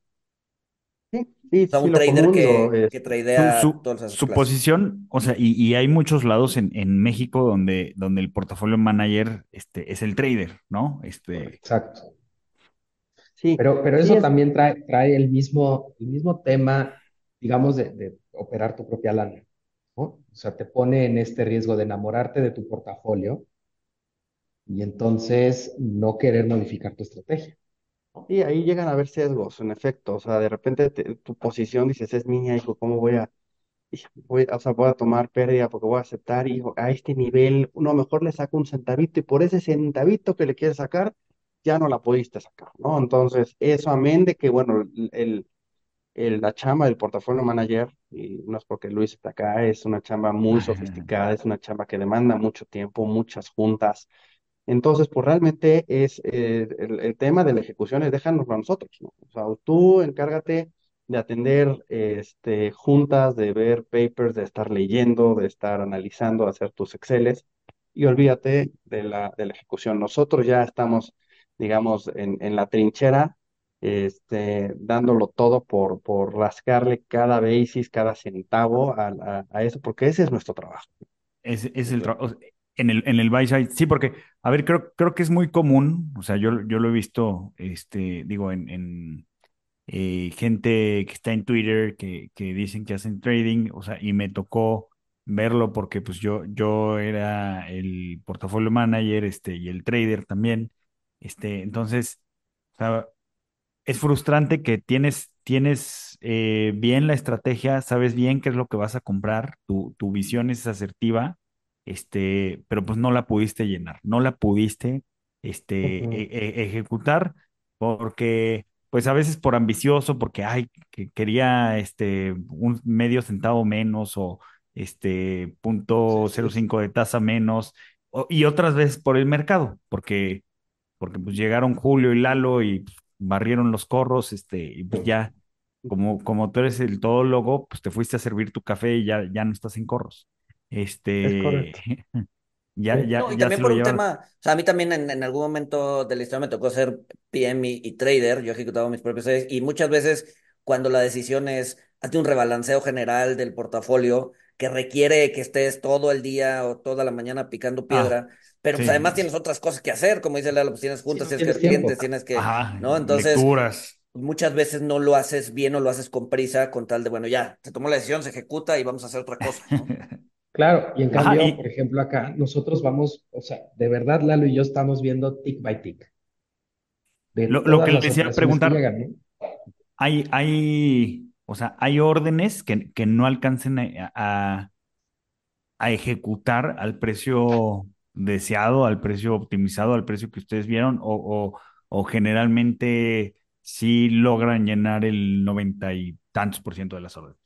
Sí, sí, O sea, sí, un lo trader común, digo, que, es, que Su, tradea su, todas las su clases. posición, o sea, y, y hay muchos lados en, en México donde, donde el portafolio manager este, es el trader, ¿no? Este, exacto. sí, Pero, pero sí eso es. también trae, trae el mismo, el mismo tema, digamos, de, de operar tu propia lana, ¿no? O sea, te pone en este riesgo de enamorarte de tu portafolio y entonces no querer modificar tu estrategia. Y ahí llegan a haber sesgos, en efecto. O sea, de repente te- tu posición dices, es mía, hijo, ¿cómo voy a, hijo, voy, o sea, voy a tomar pérdida porque voy a aceptar, hijo, a este nivel, no, mejor le saco un centavito y por ese centavito que le quieres sacar, ya no la pudiste sacar, ¿no? Entonces, eso amén de que, bueno, el, el- el- la chamba del portafolio manager, y no es porque Luis está acá, es una chamba muy sofisticada, es una chamba que demanda mucho tiempo, muchas juntas. Entonces, pues realmente es eh, el, el tema de la ejecución es déjanoslo a nosotros, ¿no? O sea, tú encárgate de atender este, juntas, de ver papers, de estar leyendo, de estar analizando, de hacer tus Exceles y olvídate de la, de la ejecución. Nosotros ya estamos, digamos, en, en la trinchera, este, dándolo todo por, por rascarle cada basis, cada centavo a, a, a eso, porque ese es nuestro trabajo. es, es el trabajo. En el, en el buy side, sí, porque, a ver, creo, creo que es muy común, o sea, yo, yo lo he visto, este, digo, en, en eh, gente que está en Twitter que, que dicen que hacen trading, o sea, y me tocó verlo porque pues yo, yo era el portafolio manager, este, y el trader también, este, entonces, o sea, es frustrante que tienes, tienes eh, bien la estrategia, sabes bien qué es lo que vas a comprar, tu, tu visión es asertiva, este, pero pues no la pudiste llenar, no la pudiste este, Ujú. e- e- ejecutar porque pues a veces por ambicioso, porque ay, que quería este, un medio centavo menos o este Sí, punto cero sí, cinco de tasa menos, o- y otras veces por el mercado, porque porque pues llegaron Julio y Lalo y pues, barrieron los corros, este, y pues ya. como, como tú eres el todólogo, pues te fuiste a servir tu café y ya, ya no estás en corros. Es Este, correcto. ya, Sí. ya, No, y ya también se por lo un llevaron. tema, o sea, a mí también en, en algún momento de la historia me tocó ser P M y, y trader, yo ejecutaba mis propios trades y muchas veces cuando la decisión es, hazte un rebalanceo general del portafolio que requiere que estés todo el día o toda la mañana picando Ah, piedra, pero pues sí, además tienes otras cosas que hacer, como dice Lalo, pues tienes Sí, juntas, no tienes que tienes ver clientes, tiempo. tienes que, ajá, ¿no? Entonces, lecturas. muchas veces no lo haces bien o lo haces con prisa con tal de, bueno, ya, se tomó la decisión, se ejecuta y vamos a hacer otra cosa, ¿no? Claro, y en Ajá, cambio, por y ejemplo, acá nosotros vamos, o sea, de verdad, Lalo y yo estamos viendo tick by tick de lo, lo todas que les las decía operaciones que preguntar, llegan, ¿no? hay, hay, o sea, hay órdenes que, que no alcancen a, a- a ejecutar al precio deseado, al precio optimizado, al precio que ustedes vieron, o, o, o generalmente sí logran llenar el noventa y tantos por ciento de las órdenes.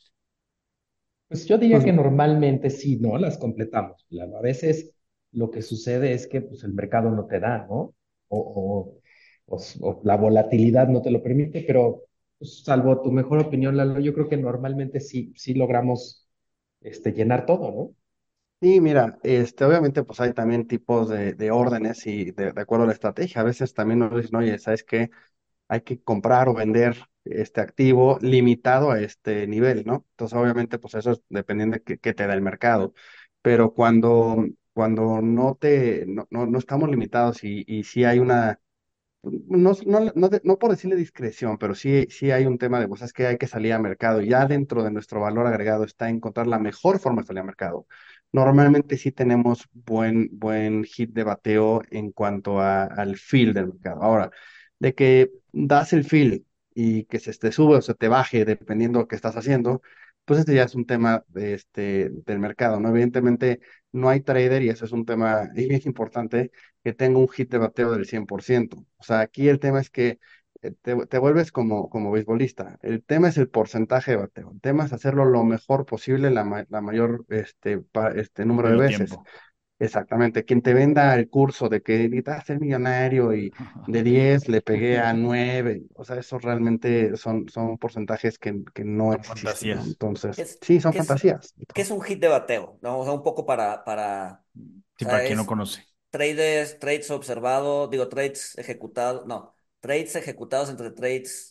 Pues yo diría Pues que normalmente sí, ¿no? Las completamos. Lalo. A veces lo que sucede es que pues, el mercado no te da, ¿no? O, o- o s- o la volatilidad no te lo permite, pero pues, salvo tu mejor opinión, Lalo, yo creo que normalmente sí, sí logramos este, llenar todo, ¿no? sí, mira, este, obviamente pues hay también tipos de, de órdenes y de, de acuerdo a la estrategia. A veces también nos dicen, oye, ¿sabes qué? Hay que comprar o vender este activo limitado a este nivel, ¿no? Entonces, obviamente, pues eso es dependiendo de qué, qué te da el mercado. Pero cuando, cuando no te, no, no, no estamos limitados y, y sí hay una no, no, no, de- no por decirle discreción, pero sí, sí hay un tema de, pues es que hay que salir al mercado. Y ya dentro de nuestro valor agregado está encontrar la mejor forma de salir al mercado. Normalmente sí tenemos buen, buen hit de bateo en cuanto a- al feel del mercado. Ahora, de que das el feel y que se te sube o se te baje, dependiendo de lo que estás haciendo, pues este ya es un tema de este, del mercado, ¿no? Evidentemente no hay trader y eso es un tema bien importante que tenga un hit de bateo del cien por ciento. O sea, aquí el tema es que eh, te, te vuelves como, como beisbolista. El tema es el porcentaje de bateo. El tema es hacerlo lo mejor posible la, ma- la mayor este, pa- este número de El veces. tiempo. Exactamente. Quien te venda el curso de que necesitas ser millonario y de diez le pegué a nueve, o sea, eso realmente son, son porcentajes que, que no Son existen, ¿no? fantasías. ¿Qué Entonces, es, sí, son qué es, fantasías. qué es un hit de bateo? ¿No? O sea, un poco para, para, o Sí, para sea, quien no es conoce. trades, trades observados, digo, trades ejecutados, no, trades ejecutados entre trades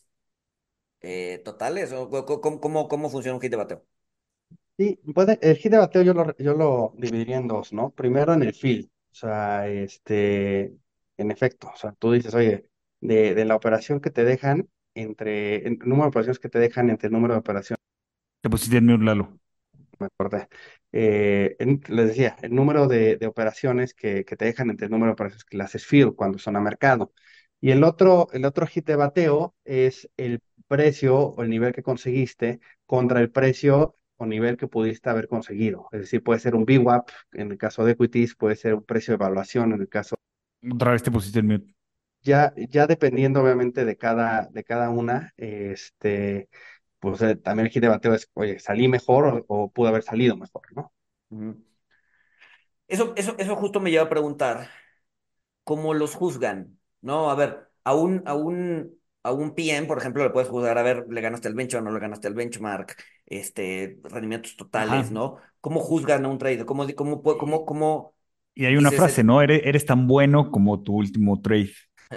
eh, totales, o co- co- cómo, cómo, cómo funciona un hit de bateo. Sí, puede, el hit de bateo yo lo, yo lo dividiría en dos, ¿no? Primero en el field, o sea, este, en efecto, o sea, tú dices, oye, de, de la operación que te dejan entre, el número de operaciones que te dejan entre el número de operaciones, Te pusiste en mute, Lalo. me acordé, eh, en- les decía, el número de, de operaciones que, que te dejan entre el número de operaciones que le haces field cuando son a mercado. Y el otro, el otro hit de bateo es el precio o el nivel que conseguiste contra el precio o nivel que pudiste haber conseguido. Es decir, puede ser un V WAP en el caso de equities, puede ser un precio de evaluación en el caso, Otra vez te pusiste en mute. ya, ya dependiendo obviamente de cada, de cada una, este, pues eh, también el hit de bateo es, oye, salí mejor o, o pudo haber salido mejor, ¿no? Ujú. Eso, eso, eso justo me lleva a preguntar, ¿cómo los juzgan? ¿No? A ver, a un, a un, a un P M, por ejemplo, le puedes juzgar, a ver, le ganaste el benchmark, no le ganaste el benchmark, este, rendimientos totales, Ajá. ¿no? ¿Cómo juzgan a un trader? ¿Cómo, di- cómo, pu- cómo, cómo Y hay una dices frase, es... ¿no? Eres, eres tan bueno como tu último trade.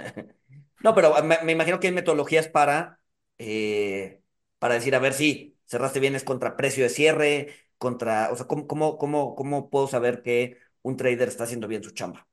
No, pero me, me imagino que hay metodologías para, eh, para decir, a ver si cerraste bien es contra precio de cierre, contra, o sea, ¿cómo, cómo, cómo, cómo puedo saber que un trader está haciendo bien su chamba?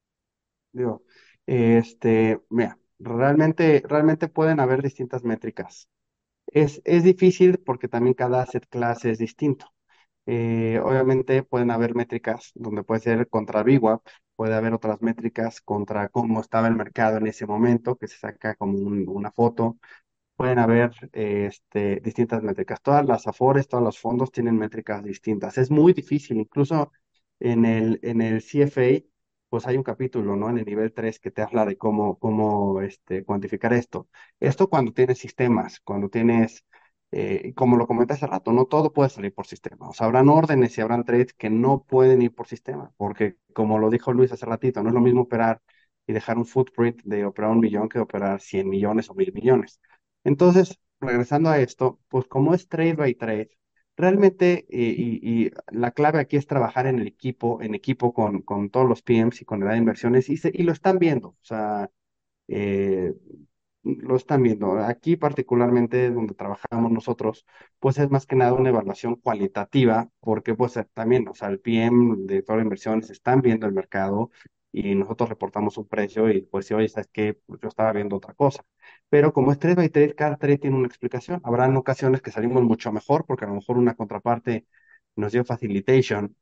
Digo, este, mira, realmente, realmente pueden haber distintas métricas. Es, es difícil porque también cada asset class es distinto. Eh, obviamente pueden haber métricas donde puede ser contra V WAP, puede haber otras métricas contra cómo estaba el mercado en ese momento, que se saca como un- una foto. Pueden haber eh, este, distintas métricas. Todas las Afores, todos los fondos tienen métricas distintas. Es muy difícil, incluso en el, en el C F A, pues hay un capítulo, ¿no? En el nivel tres que te habla de cómo, cómo este, cuantificar esto. Claro. Esto cuando tienes sistemas, cuando tienes, eh, como lo comenté hace rato, no todo puede salir por sistema. O sea, habrán órdenes y habrán trades que no pueden ir por sistema, porque como lo dijo Luis hace ratito, no es lo mismo operar y dejar un footprint de operar un millón que operar cien millones o mil millones. Entonces, regresando a esto, pues como es trade by trade, realmente, eh, y, y la clave aquí es trabajar en el equipo, en equipo con, con todos los P Ms y con el área de inversiones, y, se- y lo están viendo, o sea, eh, lo están viendo. Aquí particularmente donde trabajamos nosotros, pues es más que nada una evaluación cualitativa, porque pues eh, también, o sea, el P M de todas las inversiones están viendo el mercado y nosotros reportamos un precio y pues si oye, ¿sabes qué? Pues yo estaba viendo otra cosa. Pero como es trade by trade, cada trade tiene una explicación. Habrán ocasiones que salimos mucho mejor porque a lo mejor una contraparte nos dio facilitation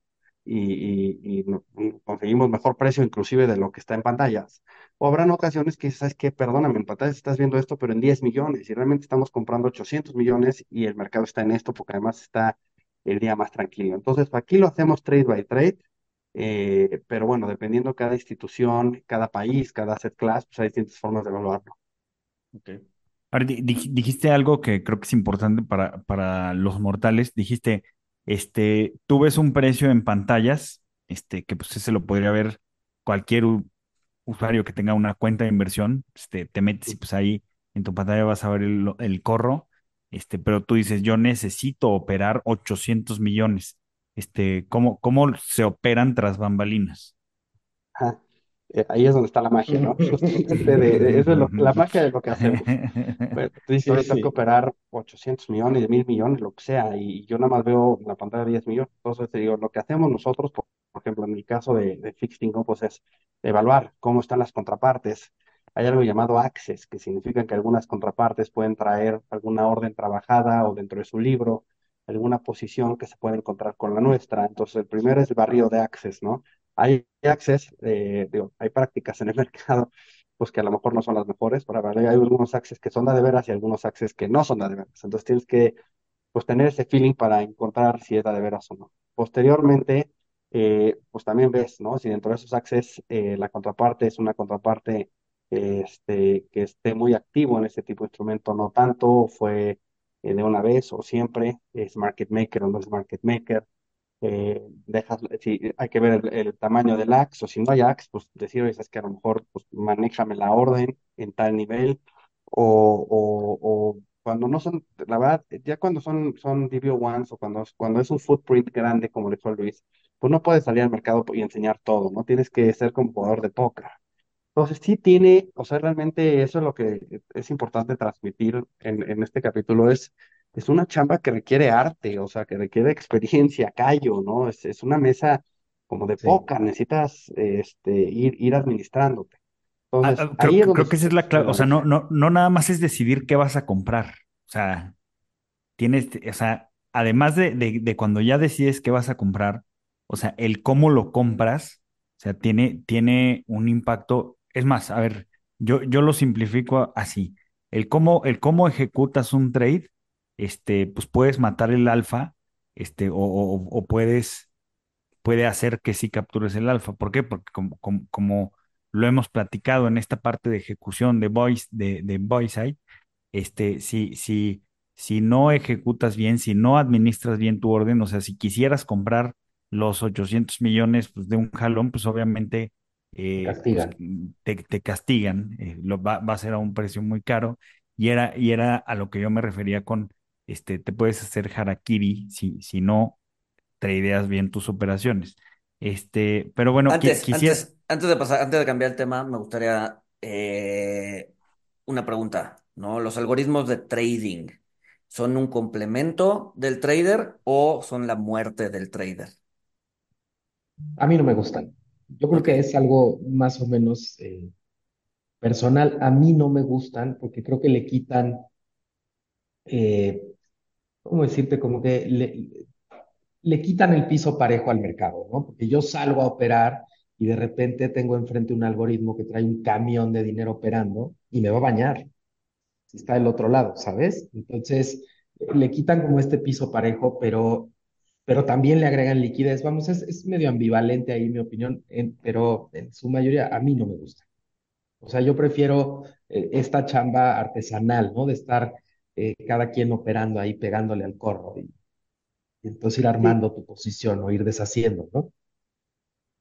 y, y, y no- conseguimos mejor precio inclusive de lo que está en pantallas. O habrán ocasiones que, ¿sabes qué? Perdóname, en pantalla estás viendo esto, pero en diez millones y realmente estamos comprando ochocientos millones y el mercado está en esto porque además está el día más tranquilo. Entonces, aquí lo hacemos trade by trade, eh, pero bueno, dependiendo cada institución, cada país, cada asset class, pues hay distintas formas de evaluarlo. Ok. Ahora, di- di- dijiste algo que creo que es importante para, para los mortales. Dijiste, este, tú ves un precio en pantallas, este, que pues ese lo podría ver cualquier u- usuario que tenga una cuenta de inversión. Este, te metes y pues ahí en tu pantalla vas a ver el, el corro. Este, pero tú dices, yo necesito operar ochocientos millones. Este, ¿cómo, cómo se operan tras bambalinas? Ajá. Eh, ahí es donde está la magia, ¿no? Justamente de, de- eso es lo- la magia de lo que hacemos. Bueno, tú dices, oye, tengo que Sí. operar ochocientos millones, mil millones, lo que sea, y yo nada más veo la pantalla de diez millones. Entonces, te digo, lo que hacemos nosotros, por, por ejemplo, en el caso de, de Fixed Income, pues es evaluar cómo están las contrapartes. Hay algo llamado access, que significa que algunas contrapartes pueden traer alguna orden trabajada o dentro de su libro, alguna posición que se puede encontrar con la nuestra. Entonces, el primero es el barrio de access, ¿no? Hay access, eh, digo, hay prácticas en el mercado pues que a lo mejor no son las mejores, para ver, hay algunos access que son de, de veras y algunos access que no son de, de veras. Entonces tienes que pues tener ese feeling para encontrar si es de, de veras o no. Posteriormente, eh, pues también ves, ¿no? Si dentro de esos access eh, la contraparte es una contraparte eh, este, que esté muy activo en ese tipo de instrumento, no tanto, fue eh, de una vez o siempre, es market maker o no es market maker, eh, dejas, si hay que ver el, el tamaño del axe, o si no hay axe, pues decir, oye, es que a lo mejor pues, manéjame la orden en tal nivel, o, o, o cuando no son, la verdad, ya cuando son, son D B O ones o cuando, cuando es un footprint grande, como le dijo Luis, pues no puedes salir al mercado y enseñar todo, ¿no? Tienes que ser como jugador de póker. Entonces sí tiene, o sea, realmente eso es lo que es importante transmitir en, en este capítulo, es, es una chamba que requiere arte, o sea, que requiere experiencia, callo, ¿no? Es, es una mesa como de Sí. póker, necesitas este, ir, ir administrándote. Ah, Entonces, ah, creo, ahí es donde creo que esa es se, la se ve clave. O la sea, no, magia. no, no nada más es decidir qué vas a comprar. O sea, tienes, o sea, además de, de, de cuando ya decides qué vas a comprar, o sea, el cómo lo compras, o sea, tiene, tiene un impacto. Es más, a ver, yo, yo lo simplifico así. El cómo, el cómo ejecutas un trade, este, pues puedes matar el alfa, este, o, o, o puedes puede hacer que sí captures el alfa. ¿Por qué? Porque como, como, como lo hemos platicado en esta parte de ejecución de voice, de, de voice este, si, si, si no ejecutas bien, si no administras bien tu orden, o sea, si quisieras comprar los ochocientos millones pues, de un jalón, pues obviamente Te eh, pues, castigan. te, te castigan, eh, lo, va, va a ser a un precio muy caro, y era, y era a lo que yo me refería con, este, te puedes hacer harakiri si, si no tradeas bien tus operaciones. Este, pero bueno, qui- Antes, quisiera, antes, antes de pasar, antes de cambiar el tema, me gustaría eh, una pregunta, ¿no? ¿Los algoritmos de trading son un complemento del trader o son la muerte del trader? A mí no me gustan. Yo creo Ok, que es algo más o menos eh, personal. A mí no me gustan porque creo que le quitan, eh, ¿cómo decirte? Como que le, le quitan el piso parejo al mercado, ¿no? Porque yo salgo a operar y de repente tengo enfrente un algoritmo que trae un camión de dinero operando y me va a bañar si está del otro lado, ¿sabes? Entonces, eh, le quitan como este piso parejo, pero, pero también le agregan liquidez. Vamos, es, es medio ambivalente ahí mi opinión, en- pero en su mayoría a mí no me gusta. O sea, yo prefiero eh, esta chamba artesanal, ¿no? De estar eh, cada quien operando ahí, pegándole al corro y, y entonces ir Sí, armando tu posición o ir deshaciendo, ¿no?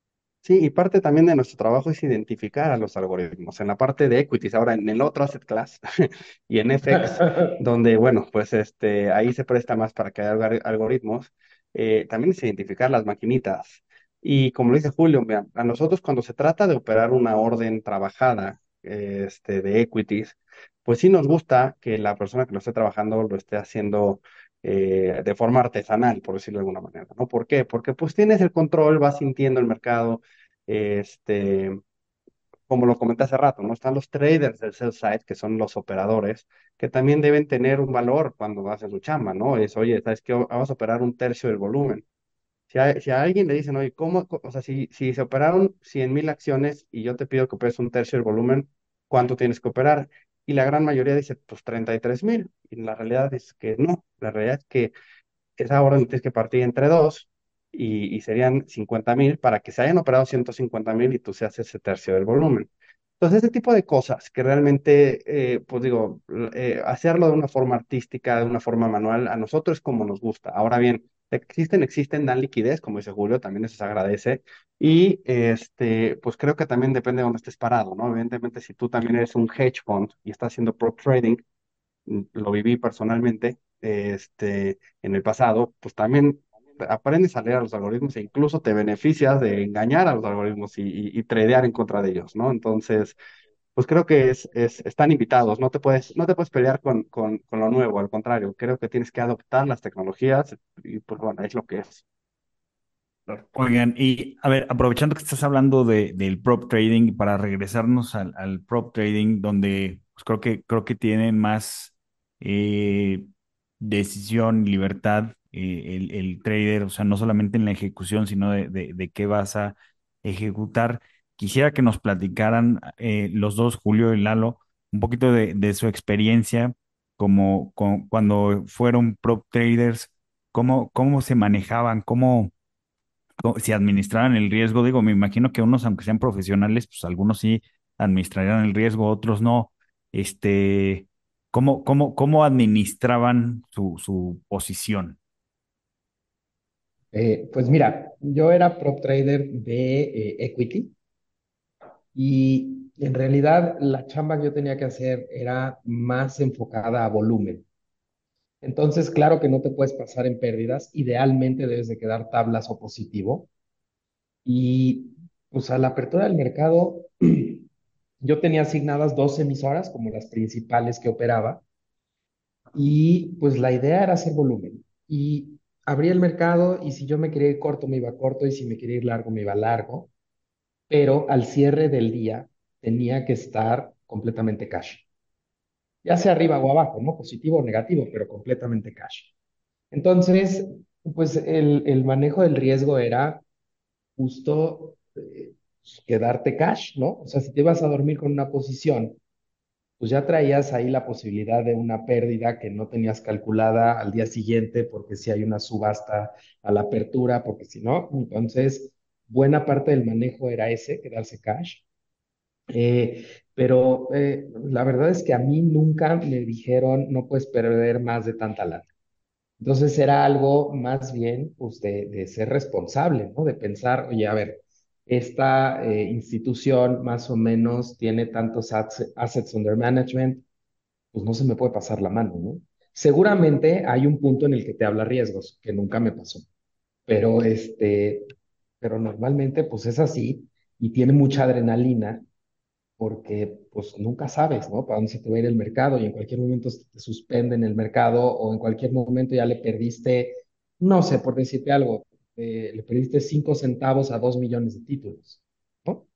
Sí, y parte también de nuestro trabajo es identificar a los algoritmos. En la parte de equities, ahora en el otro asset class y en F X, donde, bueno, pues este, ahí se presta más para que haya algori- algoritmos, eh, también es identificar las maquinitas. Y como lo dice Julio, mira, a nosotros cuando se trata de operar una orden trabajada, eh, este, de equities, pues sí nos gusta que la persona que lo esté trabajando lo esté haciendo eh, de forma artesanal, por decirlo de alguna manera, ¿no? ¿Por qué? Porque pues tienes el control, vas sintiendo el mercado, este, como lo comenté hace rato, ¿no? Están los traders del sell side, que son los operadores, que también deben tener un valor cuando hacen su chamba, ¿no? Es, oye, ¿sabes qué? Vamos a operar un tercio del volumen. Si a, si a alguien le dicen, oye, ¿cómo? co- O sea, si, si se operaron cien mil acciones y yo te pido que operes un tercio del volumen, ¿cuánto tienes que operar? Y la gran mayoría dice, pues treinta y tres mil. Y la realidad es que no. La realidad es que esa orden tienes que partir entre dos y, y serían cincuenta mil para que se hayan operado ciento cincuenta mil y tú seas ese tercio del volumen. Entonces, ese tipo de cosas que realmente, eh, pues digo, eh, hacerlo de una forma artística, de una forma manual, a nosotros es como nos gusta. Ahora bien, existen, existen, dan liquidez, como dice Julio, también eso se agradece. Y este, pues creo que también depende de dónde estés parado, ¿no? Evidentemente, si tú también eres un hedge fund y estás haciendo prop trading, mm, lo viví personalmente, este, en el pasado, pues también aprendes a leer a los algoritmos e incluso te beneficias de engañar a los algoritmos y, y, y tradear en contra de ellos, ¿no? Entonces, pues creo que es, es, están invitados, no te puedes, no te puedes pelear con, con, con lo nuevo, al contrario, creo que tienes que adoptar las tecnologías y pues bueno, es lo que es. Oigan, y a ver, aprovechando que estás hablando de, del prop trading, para regresarnos al, al prop trading, donde pues, creo que, creo que tienen más eh, decisión, libertad, eh, el, el trader, o sea, no solamente en la ejecución, sino de, de, de qué vas a ejecutar. Quisiera que nos platicaran eh, los dos, Julio y Lalo, un poquito de, de su experiencia como, con- cuando fueron prop traders, cómo, cómo se manejaban, cómo co- si administraran el riesgo, digo, me imagino que unos, aunque sean profesionales, pues algunos sí administrarían el riesgo, otros no. Este, ¿cómo, cómo, cómo administraban su, su posición? Eh, pues mira, yo era prop trader de eh, equity y en realidad la chamba que yo tenía que hacer era más enfocada a volumen. Entonces, claro que no te puedes pasar en pérdidas, idealmente debes de quedar tablas o positivo. Y pues a la apertura del mercado, yo tenía asignadas dos emisoras como las principales que operaba y pues la idea era hacer volumen. Y abrí el mercado y si yo me quería ir corto, me iba corto y si me quería ir largo, me iba largo. Pero al cierre del día tenía que estar completamente cash. Ya sea arriba o abajo, ¿no? Positivo o negativo, pero completamente cash. Entonces, pues el, el manejo del riesgo era justo eh, quedarte cash, ¿no? O sea, si te ibas a dormir con una posición, pues ya traías ahí la posibilidad de una pérdida que no tenías calculada al día siguiente, porque si hay una subasta a la apertura, porque si no, entonces buena parte del manejo era ese, quedarse cash. Eh, pero eh, la verdad es que a mí nunca me dijeron no puedes perder más de tanta lana. Entonces era algo más bien pues, de, de ser responsable, ¿no? De pensar, oye, a ver, esta eh, institución más o menos tiene tantos ats- assets under management, pues no se me puede pasar la mano, ¿no? Seguramente hay un punto en el que te habla riesgos, que nunca me pasó, pero este, pero normalmente pues es así y tiene mucha adrenalina porque pues nunca sabes, ¿no? Para dónde se te va a ir el mercado y en cualquier momento se te suspenden el mercado o en cualquier momento ya le perdiste, no sé, por decirte algo, eh, le perdiste cinco centavos a dos millones de títulos, ¿no?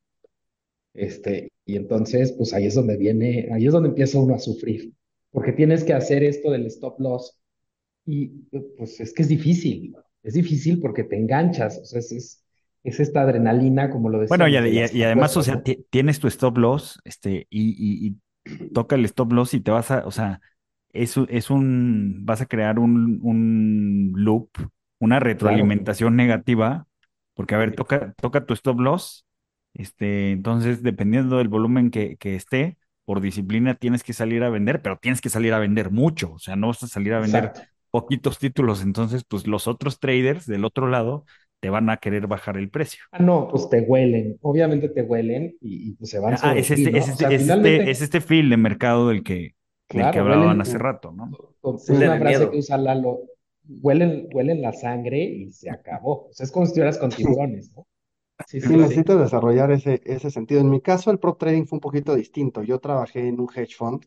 Este, y entonces, pues ahí es donde viene, ahí es donde empieza uno a sufrir, porque tienes que hacer esto del stop loss y pues es que es difícil, es difícil porque te enganchas, o sea, es, es, es esta adrenalina, como lo Bueno, y, decíamos, de y- las y además, o apuestas, sea, ¿no? ti- tienes tu stop loss, este, y, y- y toca el stop loss y te vas a, o sea, es, u- es un, vas a crear un, un loop, una Claro. retroalimentación negativa, porque a ver, toca, toca tu stop loss, este, entonces, dependiendo del volumen que, que esté, por disciplina tienes que salir a vender, pero tienes que salir a vender mucho, o sea, no vas a salir a vender Exacto. poquitos títulos, entonces, pues los otros traders del otro lado te van a querer bajar el precio. Ah, no, pues te huelen, obviamente te huelen y, y, pues se van Ah, sobre es ti, este, es ¿no? O sea, este, es este, es finalmente, este feel de mercado del que, del que claro, hablaban huelen, hace Sí, rato, ¿no? co- Es es de una de frase que miedo. usa Lalo, huelen, huelen la sangre y se acabó. O sea, es como si estuvieras con sí, tiburones, ¿no? Sí, sí sí, sí. necesitas desarrollar ese, ese sentido. En mi caso, el prop trading fue un poquito distinto. Yo trabajé en un hedge fund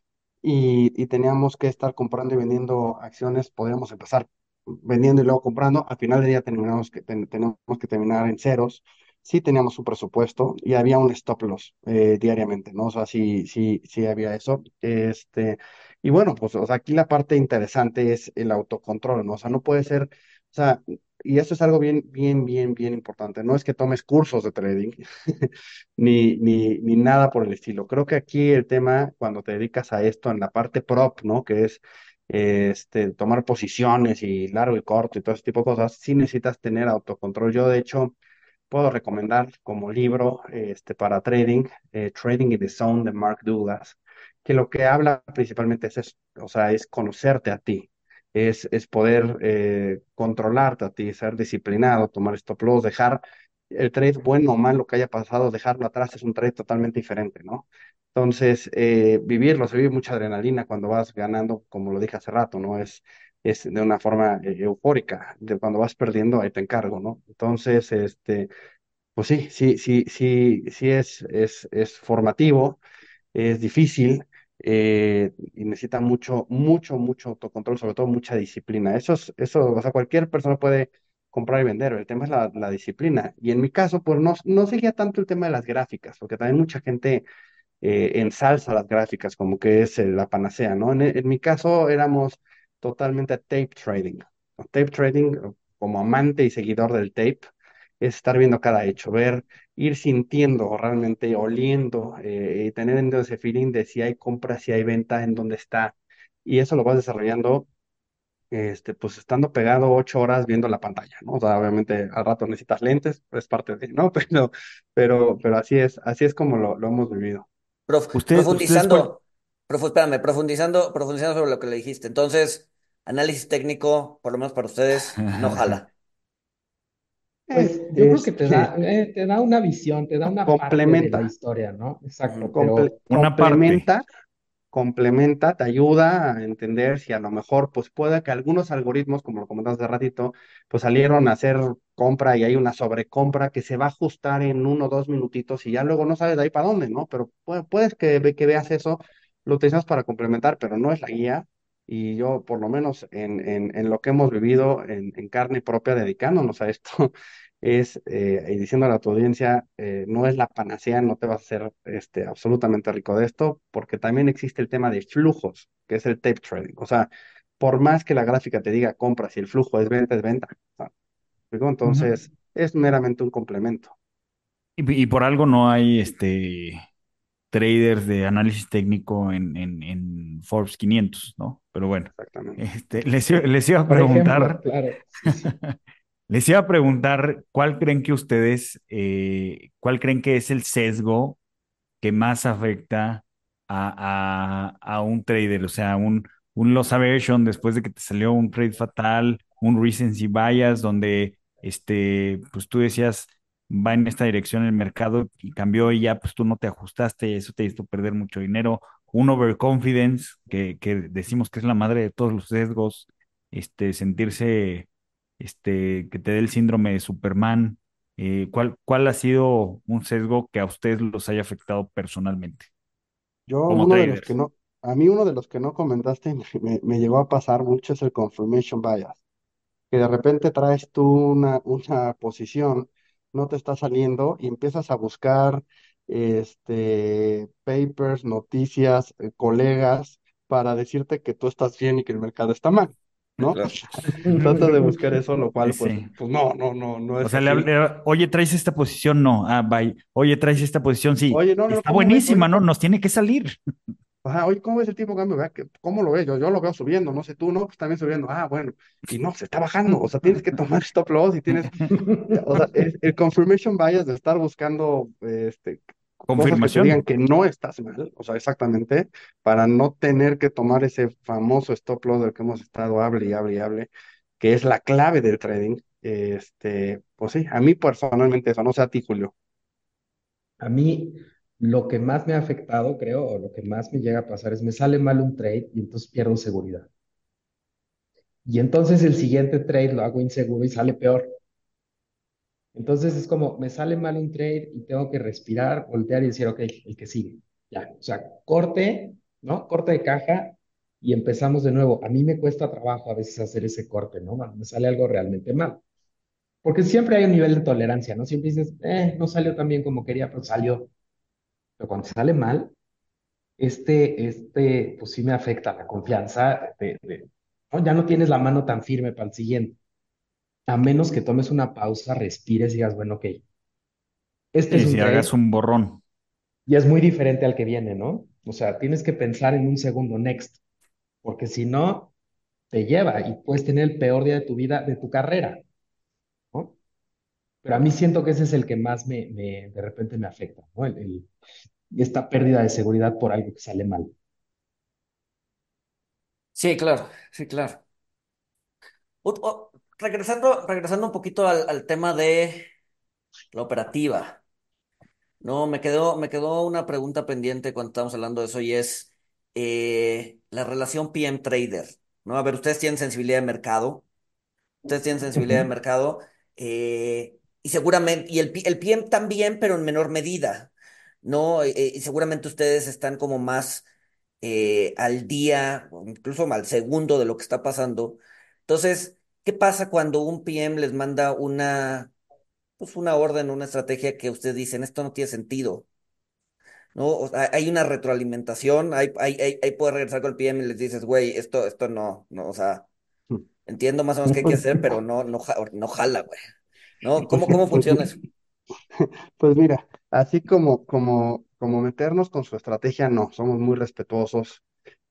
y, y teníamos que estar comprando y vendiendo acciones. Podíamos empezar vendiendo y luego comprando. Al final del día terminamos que, ten- tenemos que terminar en ceros. Sí teníamos un presupuesto y había un stop loss eh, diariamente, ¿no? O sea, sí, sí, sí había eso. Este, y bueno, pues o sea, aquí la parte interesante es el autocontrol, ¿no? O sea, no puede ser, o sea, y eso es algo bien, bien, bien, bien importante. No es que tomes cursos de trading, ni, ni, ni nada por el estilo. Creo que aquí el tema, cuando te dedicas a esto en la parte prop, ¿no? Que es eh, este, tomar posiciones y largo y corto y todo ese tipo de cosas, sí necesitas tener autocontrol. Yo, de hecho, puedo recomendar como libro este, para trading, eh, Trading in the Zone de Mark Douglas, que lo que habla principalmente es eso, o sea, es conocerte a ti. Es, es poder eh, controlarte a ti, ser disciplinado, tomar stop loss, dejar el trade bueno o malo que haya pasado, dejarlo atrás es un trade totalmente diferente, ¿no? Entonces, eh, vivirlo, se vive mucha adrenalina cuando vas ganando, como lo dije hace rato, ¿no? Es, es de una forma eh, eufórica, de cuando vas perdiendo, ahí te encargo, ¿no? Entonces, este, pues sí, sí, sí, sí, sí es, es, es formativo, es difícil eh, y necesita mucho, mucho, mucho autocontrol, sobre todo mucha disciplina. Eso es, eso, o sea, cualquier persona puede comprar y vender, el tema es la, la disciplina. Y en mi caso, pues no, no seguía tanto el tema de las gráficas, porque también mucha gente eh, ensalza las gráficas como que es eh, la panacea, ¿no? En, en mi caso éramos totalmente tape trading. ¿No? Tape trading, eh, como amante y seguidor del tape, es estar viendo cada hecho, ver, ir sintiendo realmente, oliendo, eh, y tener ese feeling de si hay compra, si hay venta, en dónde está. Y eso lo vas desarrollando, este, pues estando pegado ocho horas viendo la pantalla, ¿no? O sea, obviamente al rato necesitas lentes, es parte de, ¿no? Pero, pero, pero así es, así es como lo, lo hemos vivido. Prof- Ustedes, ustedes, ¿cuál? profundizando, profu- espérame, profundizando, profundizando sobre lo que le dijiste. Entonces, análisis técnico, por lo menos para ustedes, no jala. Eh, Pues yo creo que te da, este, eh, te da una visión, te da una parte de la complementa, historia, ¿no? Exacto, Ujú. comple- pero Una parte. complementa, complementa, te ayuda a entender si a lo mejor, pues puede que algunos algoritmos, como lo comentaste hace ratito, pues salieron a hacer compra y hay una sobrecompra que se va a ajustar en uno o dos minutitos y ya luego no sabes de ahí para dónde, ¿no? Pero puede- puedes que, ve- que veas eso, lo utilizas para complementar, pero no es la guía. Y yo, por lo menos en, en, en lo que hemos vivido en, en carne propia dedicándonos a esto, es, eh, y diciéndole a tu audiencia, eh, no es la panacea, no te vas a hacer este, absolutamente rico de esto, porque también existe el tema de flujos, que es el tape trading. O sea, por más que la gráfica te diga compra, si el flujo es venta, es venta. O sea, ¿digo? Ujú. Entonces, es meramente un complemento. Y, y por algo no hay este traders de análisis técnico en, en, en Forbes quinientos, ¿no? Pero bueno, Exactamente. este, les, iba- les iba a por ejemplo, preguntar, claro, sí, sí. les iba a preguntar, ¿cuál creen que ustedes, eh, cuál creen que es el sesgo que más afecta a, a, a un trader? O sea, un, un loss aversion después de que te salió un trade fatal, un recency bias donde este, pues tú decías va en esta dirección el mercado y cambió y ya pues tú no te ajustaste y eso te hizo perder mucho dinero. Un overconfidence, que, que decimos que es la madre de todos los sesgos, este, sentirse, este, que te dé el síndrome de Superman. Eh, ¿cuál, cuál ha sido un sesgo que a ustedes los haya afectado personalmente Yo, como uno de los que traders? no, a mí uno de los que no comentaste me, me- me llegó a pasar mucho es el confirmation bias. Que de repente traes tú una, una posición, no te está saliendo y empiezas a buscar este, papers, noticias, eh, colegas para decirte que tú estás bien y que el mercado está mal, ¿no? O Claro. sea, tratas de buscar eso, lo Sí, cual pues, sí. pues no, no, no, no O es sea, le, así. hab- oye, ¿traes esta posición? No. Ah, bye. Oye, ¿traes esta posición? Sí. Oye, no, no, no, Está ¿cómo ves? Oye, buenísima, ¿no? ¿cómo, Nos tiene que salir. ajá, oye, ¿cómo ves el tipo de cambio? Vea que- ¿Cómo lo ves? Yo, yo lo veo subiendo, no sé tú, ¿no? Pues también subiendo. Ah, bueno, y no, se está bajando, o sea, tienes que tomar stop loss y tienes. O sea, es el confirmation bias de estar buscando este, cosas que te Confirmación. digan que no estás mal, o sea, exactamente, para no tener que tomar ese famoso stop loss del que hemos estado hable y hable y hable, que es la clave del trading. Este, pues sí, a mí personalmente eso, no sé a ti, Julio. A mí lo que más me ha afectado, creo, o lo que más me llega a pasar es me sale mal un trade y entonces pierdo seguridad. Y entonces el siguiente trade lo hago inseguro y sale peor. Entonces es como, me sale mal un trade y tengo que respirar, voltear y decir, ok, el que sigue. Ya, o sea, corte, ¿no? Corte de caja y empezamos de nuevo. A mí me cuesta trabajo a veces hacer ese corte, ¿no? Cuando me sale algo realmente mal. Porque siempre hay un nivel de tolerancia, ¿no? Siempre dices, eh, no salió tan bien como quería, pero salió. Pero cuando sale mal, este, este, pues sí me afecta la confianza de, de, ¿no? Ya no tienes la mano tan firme para el siguiente. A menos que tomes una pausa, respires y digas, bueno, ok, este es Sí, un si hagas trade un borrón. y es muy diferente al que viene, ¿no? O sea, tienes que pensar en un segundo next, porque si no, te lleva y puedes tener el peor día de tu vida, de tu carrera, ¿no? Pero a mí siento que ese es el que más me, me de repente me afecta, ¿no? El, el- esta pérdida de seguridad por algo que sale mal. Sí, claro, sí, claro. Ut- o- regresando, regresando un poquito al, al tema de la operativa, ¿no? Me quedó, me quedó una pregunta pendiente cuando estábamos hablando de eso y es eh, la relación P M Trader, ¿no? A ver, ustedes tienen sensibilidad de mercado, ustedes tienen sensibilidad de Ujú. mercado eh, y seguramente, y el, P- el P M también, pero en menor medida, ¿no? Eh, y seguramente ustedes están como más eh, al día, o incluso al segundo de lo que está pasando. Entonces, ¿qué pasa cuando un P M les manda una, pues una orden, una estrategia que ustedes dicen, esto no tiene sentido? ¿No? O sea, hay una retroalimentación, hay, hay, hay, hay puedes regresar con el P M y les dices, güey, esto, esto no, no, o sea, entiendo más o menos qué hay que Pues, hacer, pero no, no, ja- no jala, güey. ¿No? ¿Cómo, cómo pues, funciona eso? pues mira, así como, como, como meternos con su estrategia, no, somos muy respetuosos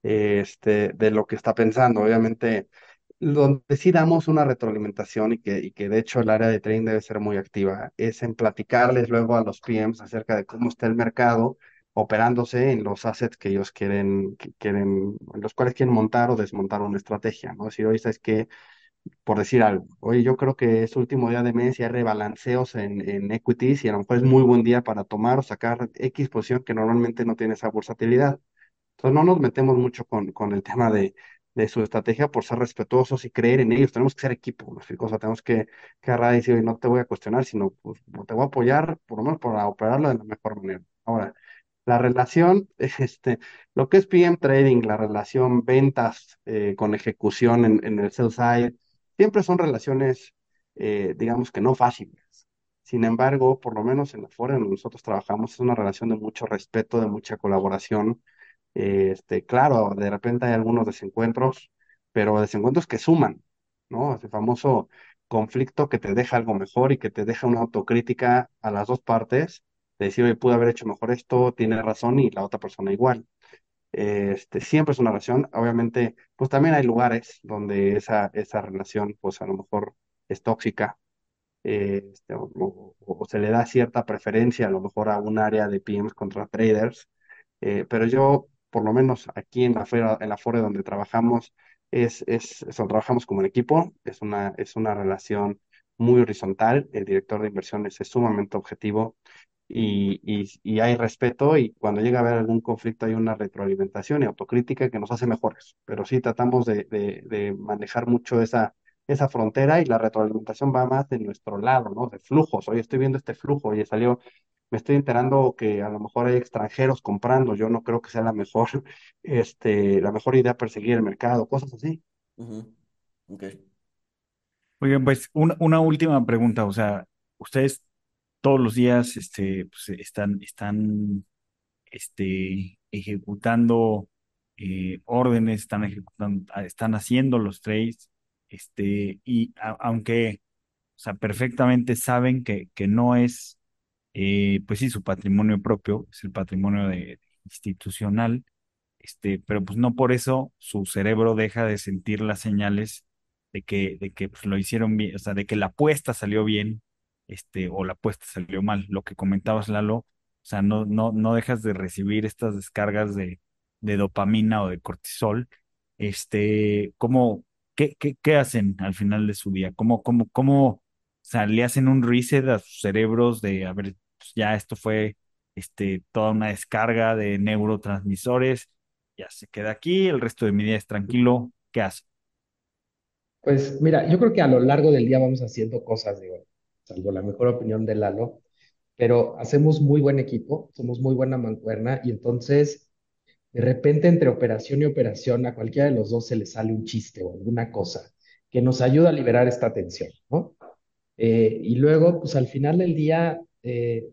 este, de lo que está pensando. Obviamente, donde sí damos una retroalimentación y que, y que de hecho el área de trading debe ser muy activa, es en platicarles luego a los P Ms acerca de cómo está el mercado operándose en los assets que ellos quieren, que quieren, en los cuales quieren montar o desmontar una estrategia, ¿no? Es decir, oye, ¿sabes qué? Por decir algo, oye, yo creo que es último día de mes y hay rebalanceos en, en equities y a lo mejor es muy buen día para tomar o sacar X posición que normalmente no tiene esa versatilidad. Entonces no nos metemos mucho con, con el tema de, de su estrategia por ser respetuosos y creer en ellos. Tenemos que ser equipo, ¿me explico? O sea, tenemos que, que agarrar y decir, "Oye, no te voy a cuestionar, sino pues, te voy a apoyar por lo menos para operarlo de la mejor manera". Ahora, la relación, este, lo que es P M Trading, la relación ventas eh, con ejecución en, en el sell side, siempre son relaciones, eh, digamos que no fáciles. Sin embargo, por lo menos en la forma en donde nosotros trabajamos, es una relación de mucho respeto, de mucha colaboración. Eh, Este, claro, de repente hay algunos desencuentros, pero desencuentros que suman, ¿no? Ese famoso conflicto que te deja algo mejor y que te deja una autocrítica a las dos partes, de decir, oye, pude haber hecho mejor esto, tiene razón y la otra persona igual. Eh, Este, siempre es una relación, obviamente, pues también hay lugares donde esa, esa relación, pues a lo mejor es tóxica, eh, este, o, o- o se le da cierta preferencia a lo mejor a un área de P Ms contra traders, eh, pero yo, por lo menos aquí en la feria, en la Fore donde trabajamos, es, es, eso, trabajamos como un equipo, es una, es una relación muy horizontal, el director de inversiones es sumamente objetivo y, y, y hay respeto y cuando llega a haber algún conflicto hay una retroalimentación y autocrítica que nos hace mejores, pero sí tratamos de, de, de manejar mucho esa, esa frontera y la retroalimentación va más de nuestro lado, ¿no? De flujos, oye, estoy viendo este flujo, oye, salió, me estoy enterando que a lo mejor hay extranjeros comprando, yo no creo que sea la mejor, este, la mejor idea perseguir el mercado, cosas así. Ujú, ok. Oigan, pues una, una última pregunta, o sea, ustedes todos los días este, pues, están, están este, ejecutando eh, órdenes, están ejecutando, ah, están haciendo los trades, este, y a- aunque, o sea, perfectamente saben que, que no es, eh, pues sí, su patrimonio propio, es el patrimonio de, institucional, este, pero pues no por eso su cerebro deja de sentir las señales de que, de que pues, lo hicieron bien, o sea, de que la apuesta salió bien, este, o la apuesta salió mal. Lo que comentabas, Lalo, o sea, no, no, no dejas de recibir estas descargas de, de dopamina o de cortisol. Este, ¿cómo, qué, qué, qué hacen al final de su día? ¿Cómo, cómo, cómo sea, le hacen un reset a sus cerebros de, a ver, pues ya esto fue este, toda una descarga de neurotransmisores, ya se queda aquí, el resto de mi día es tranquilo, ¿qué hace? Pues mira, yo creo que a lo largo del día vamos haciendo cosas, digo, salvo la mejor opinión de Lalo, pero hacemos muy buen equipo, somos muy buena mancuerna y entonces de repente entre operación y operación a cualquiera de los dos se le sale un chiste o alguna cosa que nos ayuda a liberar esta tensión, ¿no? Eh, y luego, pues al final del día, eh,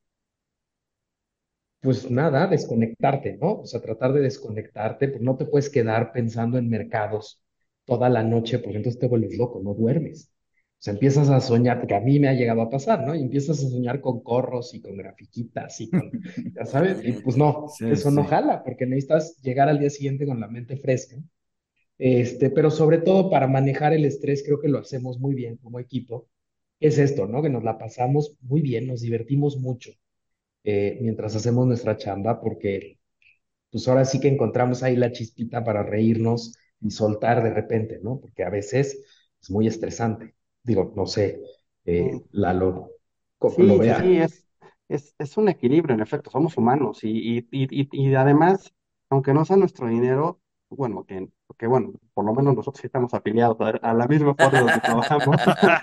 pues nada, desconectarte, ¿no? O sea, tratar de desconectarte, pues no te puedes quedar pensando en mercados toda la noche, porque entonces te vuelves loco, no duermes. O sea, empiezas a soñar, porque a mí me ha llegado a pasar, ¿no? Y empiezas a soñar con corros y con grafiquitas y con, ya sabes, y pues no, Sí, eso no sí. jala, porque necesitas llegar al día siguiente con la mente fresca. Este, pero sobre todo para manejar el estrés, creo que lo hacemos muy bien como equipo. Es esto, ¿no? Que nos la pasamos muy bien, nos divertimos mucho eh, mientras hacemos nuestra chamba, porque pues ahora sí que encontramos ahí la chispita para reírnos y soltar de repente, ¿no? Porque a veces es muy estresante. Digo, no sé, Mm. eh, Lalo, cómo lo Sí, sí, sí, vea. es, es, es un equilibrio, en efecto, somos humanos y, y, y, y y además, aunque no sea nuestro dinero, bueno, que, que bueno, por lo menos nosotros sí estamos afiliados a, a la misma Ford donde trabajamos.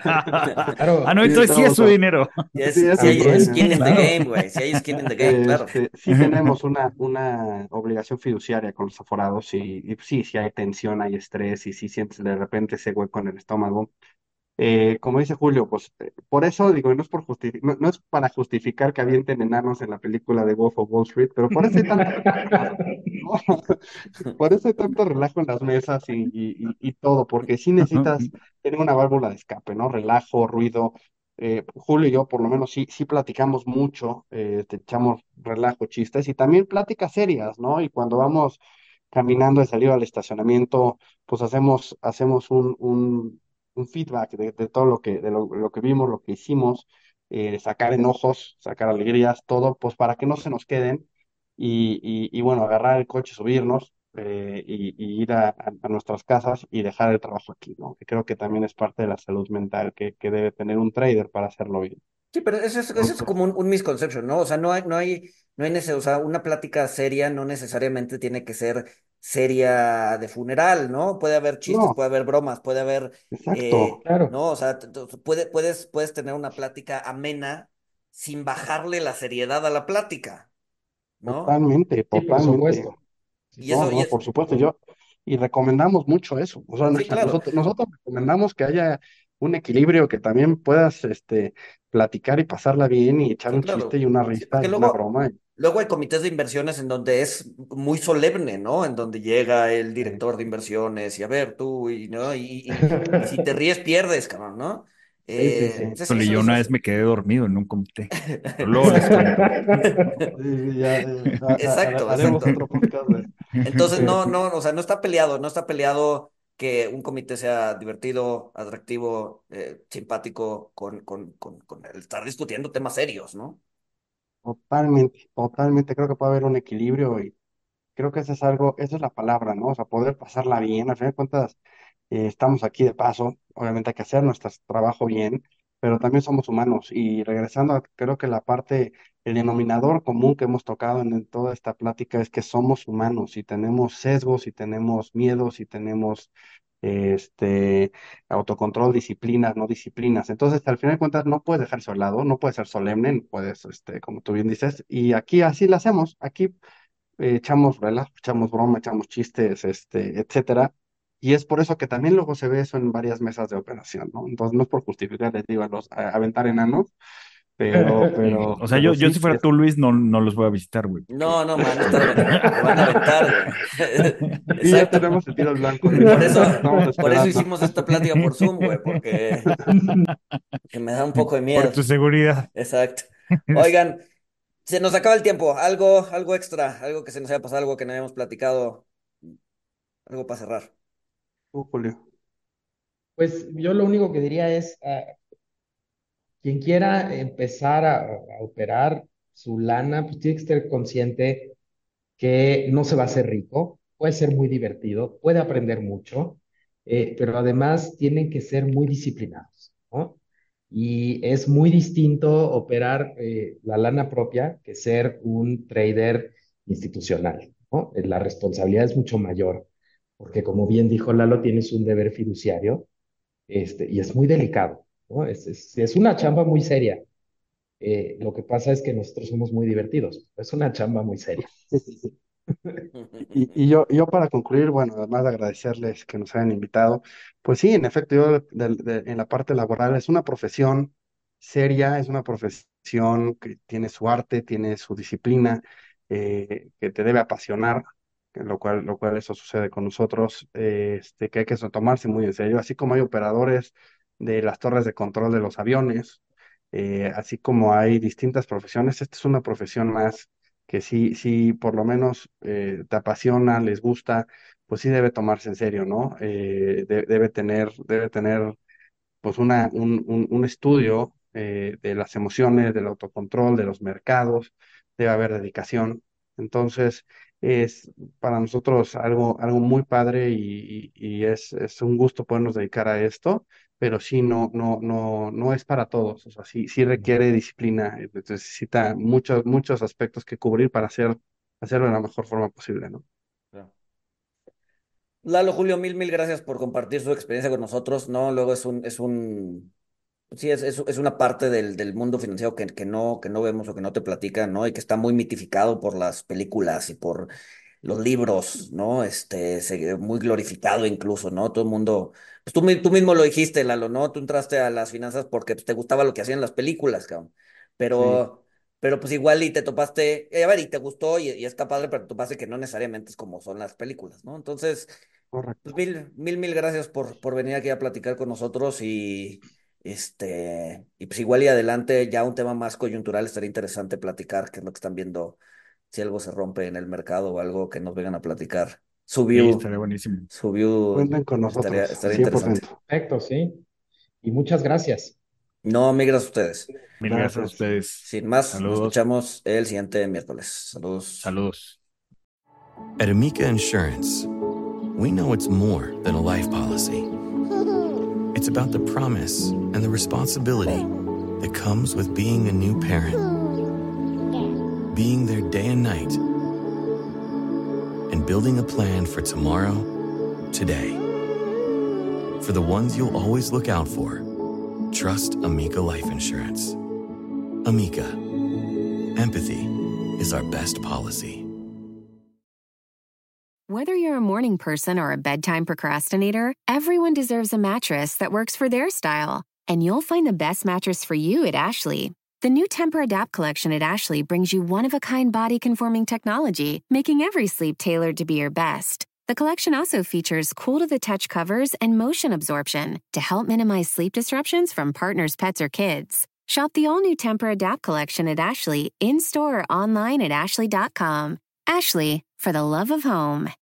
Ah, Claro, no, Sí, entonces sí es estamos su a- dinero. Si es- sí, es si nuestro hay también, dinero. skin in the claro. game, güey. Si hay skin in the game, claro. Este, sí tenemos una, una obligación fiduciaria con los aforados y, y sí, sí hay tensión, hay estrés y sí sientes de repente ese hueco en el estómago. Eh, como dice Julio, pues eh, por eso digo, no es por justi- no, no es para justificar que avienten enanos en la película de Wolf of Wall Street, pero por eso hay tanto relajo, ¿no? Por eso hay tanto relajo en las mesas y, y, y- y todo, porque sí necesitas tener una válvula de escape, ¿no? Relajo, ruido. Eh, Julio y yo, por lo menos, sí, sí platicamos mucho, eh, te echamos relajo, chistes y también pláticas serias, ¿no? Y cuando vamos caminando de salir al estacionamiento, pues hacemos, hacemos un, un, un feedback de, de todo lo que, de lo, lo que vimos, lo que hicimos, eh, sacar enojos, sacar alegrías, todo, pues para que no se nos queden y, y, y bueno, agarrar el coche, subirnos eh, y, y ir a, a- a nuestras casas y dejar el trabajo aquí, ¿no? Que creo que también es parte de la salud mental que, que debe tener un trader para hacerlo bien. Sí, pero eso es, eso es Entonces, como un, un misconception, ¿no? O sea, no hay, no hay, no hay nece- o sea, una plática seria no necesariamente tiene que ser seria de funeral, ¿no? Puede haber chistes, no, puede haber bromas, puede haber, eh, exacto, Claro. ¿no? O sea, t- t- puede, puedes, puedes tener una plática amena sin bajarle la seriedad a la plática, ¿no? totalmente, Sí, por totalmente. supuesto. Sí, Y No, eso, y no, es, por supuesto, yo, y recomendamos mucho eso. O sea, sí, claro. nosotros, nosotros recomendamos que haya un equilibrio, que también puedas, este, platicar y pasarla bien y echar Sí, un chiste claro. y una Sí, risa porque y una luego, broma. luego hay comités de inversiones en donde es muy solemne, ¿no? En donde llega el Eh, director de inversiones y a ver tú, y, ¿no? Y, y, y si te ríes, pierdes, cabrón, ¿no? Sí, sí, Eh, sí. sí, sí, Híjole, eso, yo eso una vez es. me quedé dormido en un comité, pero luego les cuento. sí, sí, ya, eh, ha- ha- ha- Exacto, haremos exacto. otro podcast de, Entonces, de no, eso. no, o sea, no está peleado, no está peleado que un comité sea divertido, atractivo, eh, simpático, con, con, con, con el estar discutiendo temas serios, ¿no? Totalmente, totalmente. Creo que puede haber un equilibrio y creo que eso es algo, esa es la palabra, ¿no? O sea, poder pasarla bien. Al final de cuentas, eh, estamos aquí de paso. Obviamente hay que hacer nuestro trabajo bien, pero también somos humanos. Y regresando, a- creo que la parte, el denominador común que hemos tocado en, en toda esta plática es que somos humanos y tenemos sesgos y tenemos miedos y tenemos este autocontrol, disciplinas, no disciplinas. Entonces, al final de cuentas, no puedes dejarse a un lado, no puedes ser solemne, no puedes, este, como tú bien dices, y aquí así lo hacemos. Aquí eh, echamos relajo, echamos broma, echamos chistes, este, etcétera. Y es por eso que también luego se ve eso en varias mesas de operación, ¿no? Entonces no es por justificar, les digo, a los a- aventar enanos, pero, Sí. pero, O sea, yo, pero yo sí, si sí fuera es. tú, Luis, no, no los voy a visitar, güey, porque No, no, man, estar, te van a aventar, güey. Y ya Exacto. tenemos el tiro al blanco, Luis. Por eso, Estamos por eso esperando. hicimos esta plática por Zoom, güey, porque, porque me da un poco de por miedo. tu seguridad. Exacto. Oigan, se nos acaba el tiempo. Algo, algo extra, algo que se nos haya pasado, algo que no habíamos platicado, algo para cerrar. Uh, Julio. Pues yo lo único que diría es, ah, quien quiera empezar a, a operar su lana, pues tiene que estar consciente que no se va a hacer rico, puede ser muy divertido, puede aprender mucho, eh, pero además tienen que ser muy disciplinados, ¿no? Y es muy distinto operar eh, la lana propia que ser un trader institucional, ¿no? Eh, La responsabilidad es mucho mayor, porque como bien dijo Lalo, tienes un deber fiduciario, este, y es muy delicado, ¿no? Es, es, es una chamba muy seria. Eh, lo que pasa es que nosotros somos muy divertidos. Es una chamba muy seria. Sí, sí, sí. Y, y yo, yo para concluir, bueno, además de agradecerles que nos hayan invitado, pues sí, en efecto, yo de- de- de- en la parte laboral es una profesión seria, es una profesión que tiene su arte, tiene su disciplina, eh, que te debe apasionar, que lo cual, lo cual eso sucede con nosotros, eh, este, que hay que tomarse muy en serio, así como hay operadores de las torres de control de los aviones, eh, así como hay distintas profesiones, esta es una profesión más que sí, sí, por lo menos eh, te apasiona, les gusta, pues sí debe tomarse en serio, ¿no? Eh, de- debe tener, debe tener pues una, un, un- un estudio eh, de las emociones, del autocontrol, de los mercados, debe haber dedicación. Entonces, es para nosotros algo, algo muy padre y, y- y es, es un gusto podernos dedicar a esto, pero sí, no, no, no, no es para todos. O sea, sí, sí requiere disciplina, eh, necesita muchos, muchos aspectos que cubrir para hacer, hacerlo de la mejor forma posible, ¿no? Claro. Lalo, Julio, mil, mil gracias por compartir su experiencia con nosotros, ¿no? Luego es un, es un, sí, es, es, es una parte del, del mundo financiero que, que no, que no vemos o que no te platican, ¿no? Y que está muy mitificado por las películas y por los libros, ¿no? Este, se- muy glorificado incluso, ¿no? Todo el mundo, pues tú, mi- tú mismo lo dijiste, Lalo, ¿no? Tú entraste a las finanzas porque pues, te gustaba lo que hacían las películas, cabrón. Sí, Pero, pero pues igual y te topaste, eh, a ver, y te gustó y, y está padre, pero te topaste que no necesariamente es como son las películas, ¿no? Entonces, pues correcto. mil, mil, mil gracias por, por venir aquí a platicar con nosotros y este, y pues igual y adelante, ya un tema más coyuntural estaría interesante platicar, qué es lo que están viendo, si algo se rompe en el mercado o algo que nos vengan a platicar. Su Sí, view, estaría buenísimo. su view Cuenten con estaría, nosotros, al estaría cien por interesante. ciento. Perfecto, sí. Y muchas gracias. No, mil gracias a ustedes. Mil gracias a Gracias. ustedes. Sin más, nos Saludos. escuchamos el siguiente miércoles. Saludos. Saludos. At Amica Insurance, we know it's more than a life policy. It's about the promise and the responsibility that comes with being a new parent, being there day and night, and building a plan for tomorrow, today. For the ones you'll always look out for, trust Amica Life Insurance. Amica, empathy is our best policy. Whether you're a morning person or a bedtime procrastinator, everyone deserves a mattress that works for their style. And you'll find the best mattress for you at Ashley. The new Tempur-Adapt collection at Ashley brings you one-of-a-kind body-conforming technology, making every sleep tailored to be your best. The collection also features cool-to-the-touch covers and motion absorption to help minimize sleep disruptions from partners, pets, or kids. Shop the all-new Tempur-Adapt collection at Ashley, in-store or online at ashley dot com. Ashley, for the love of home.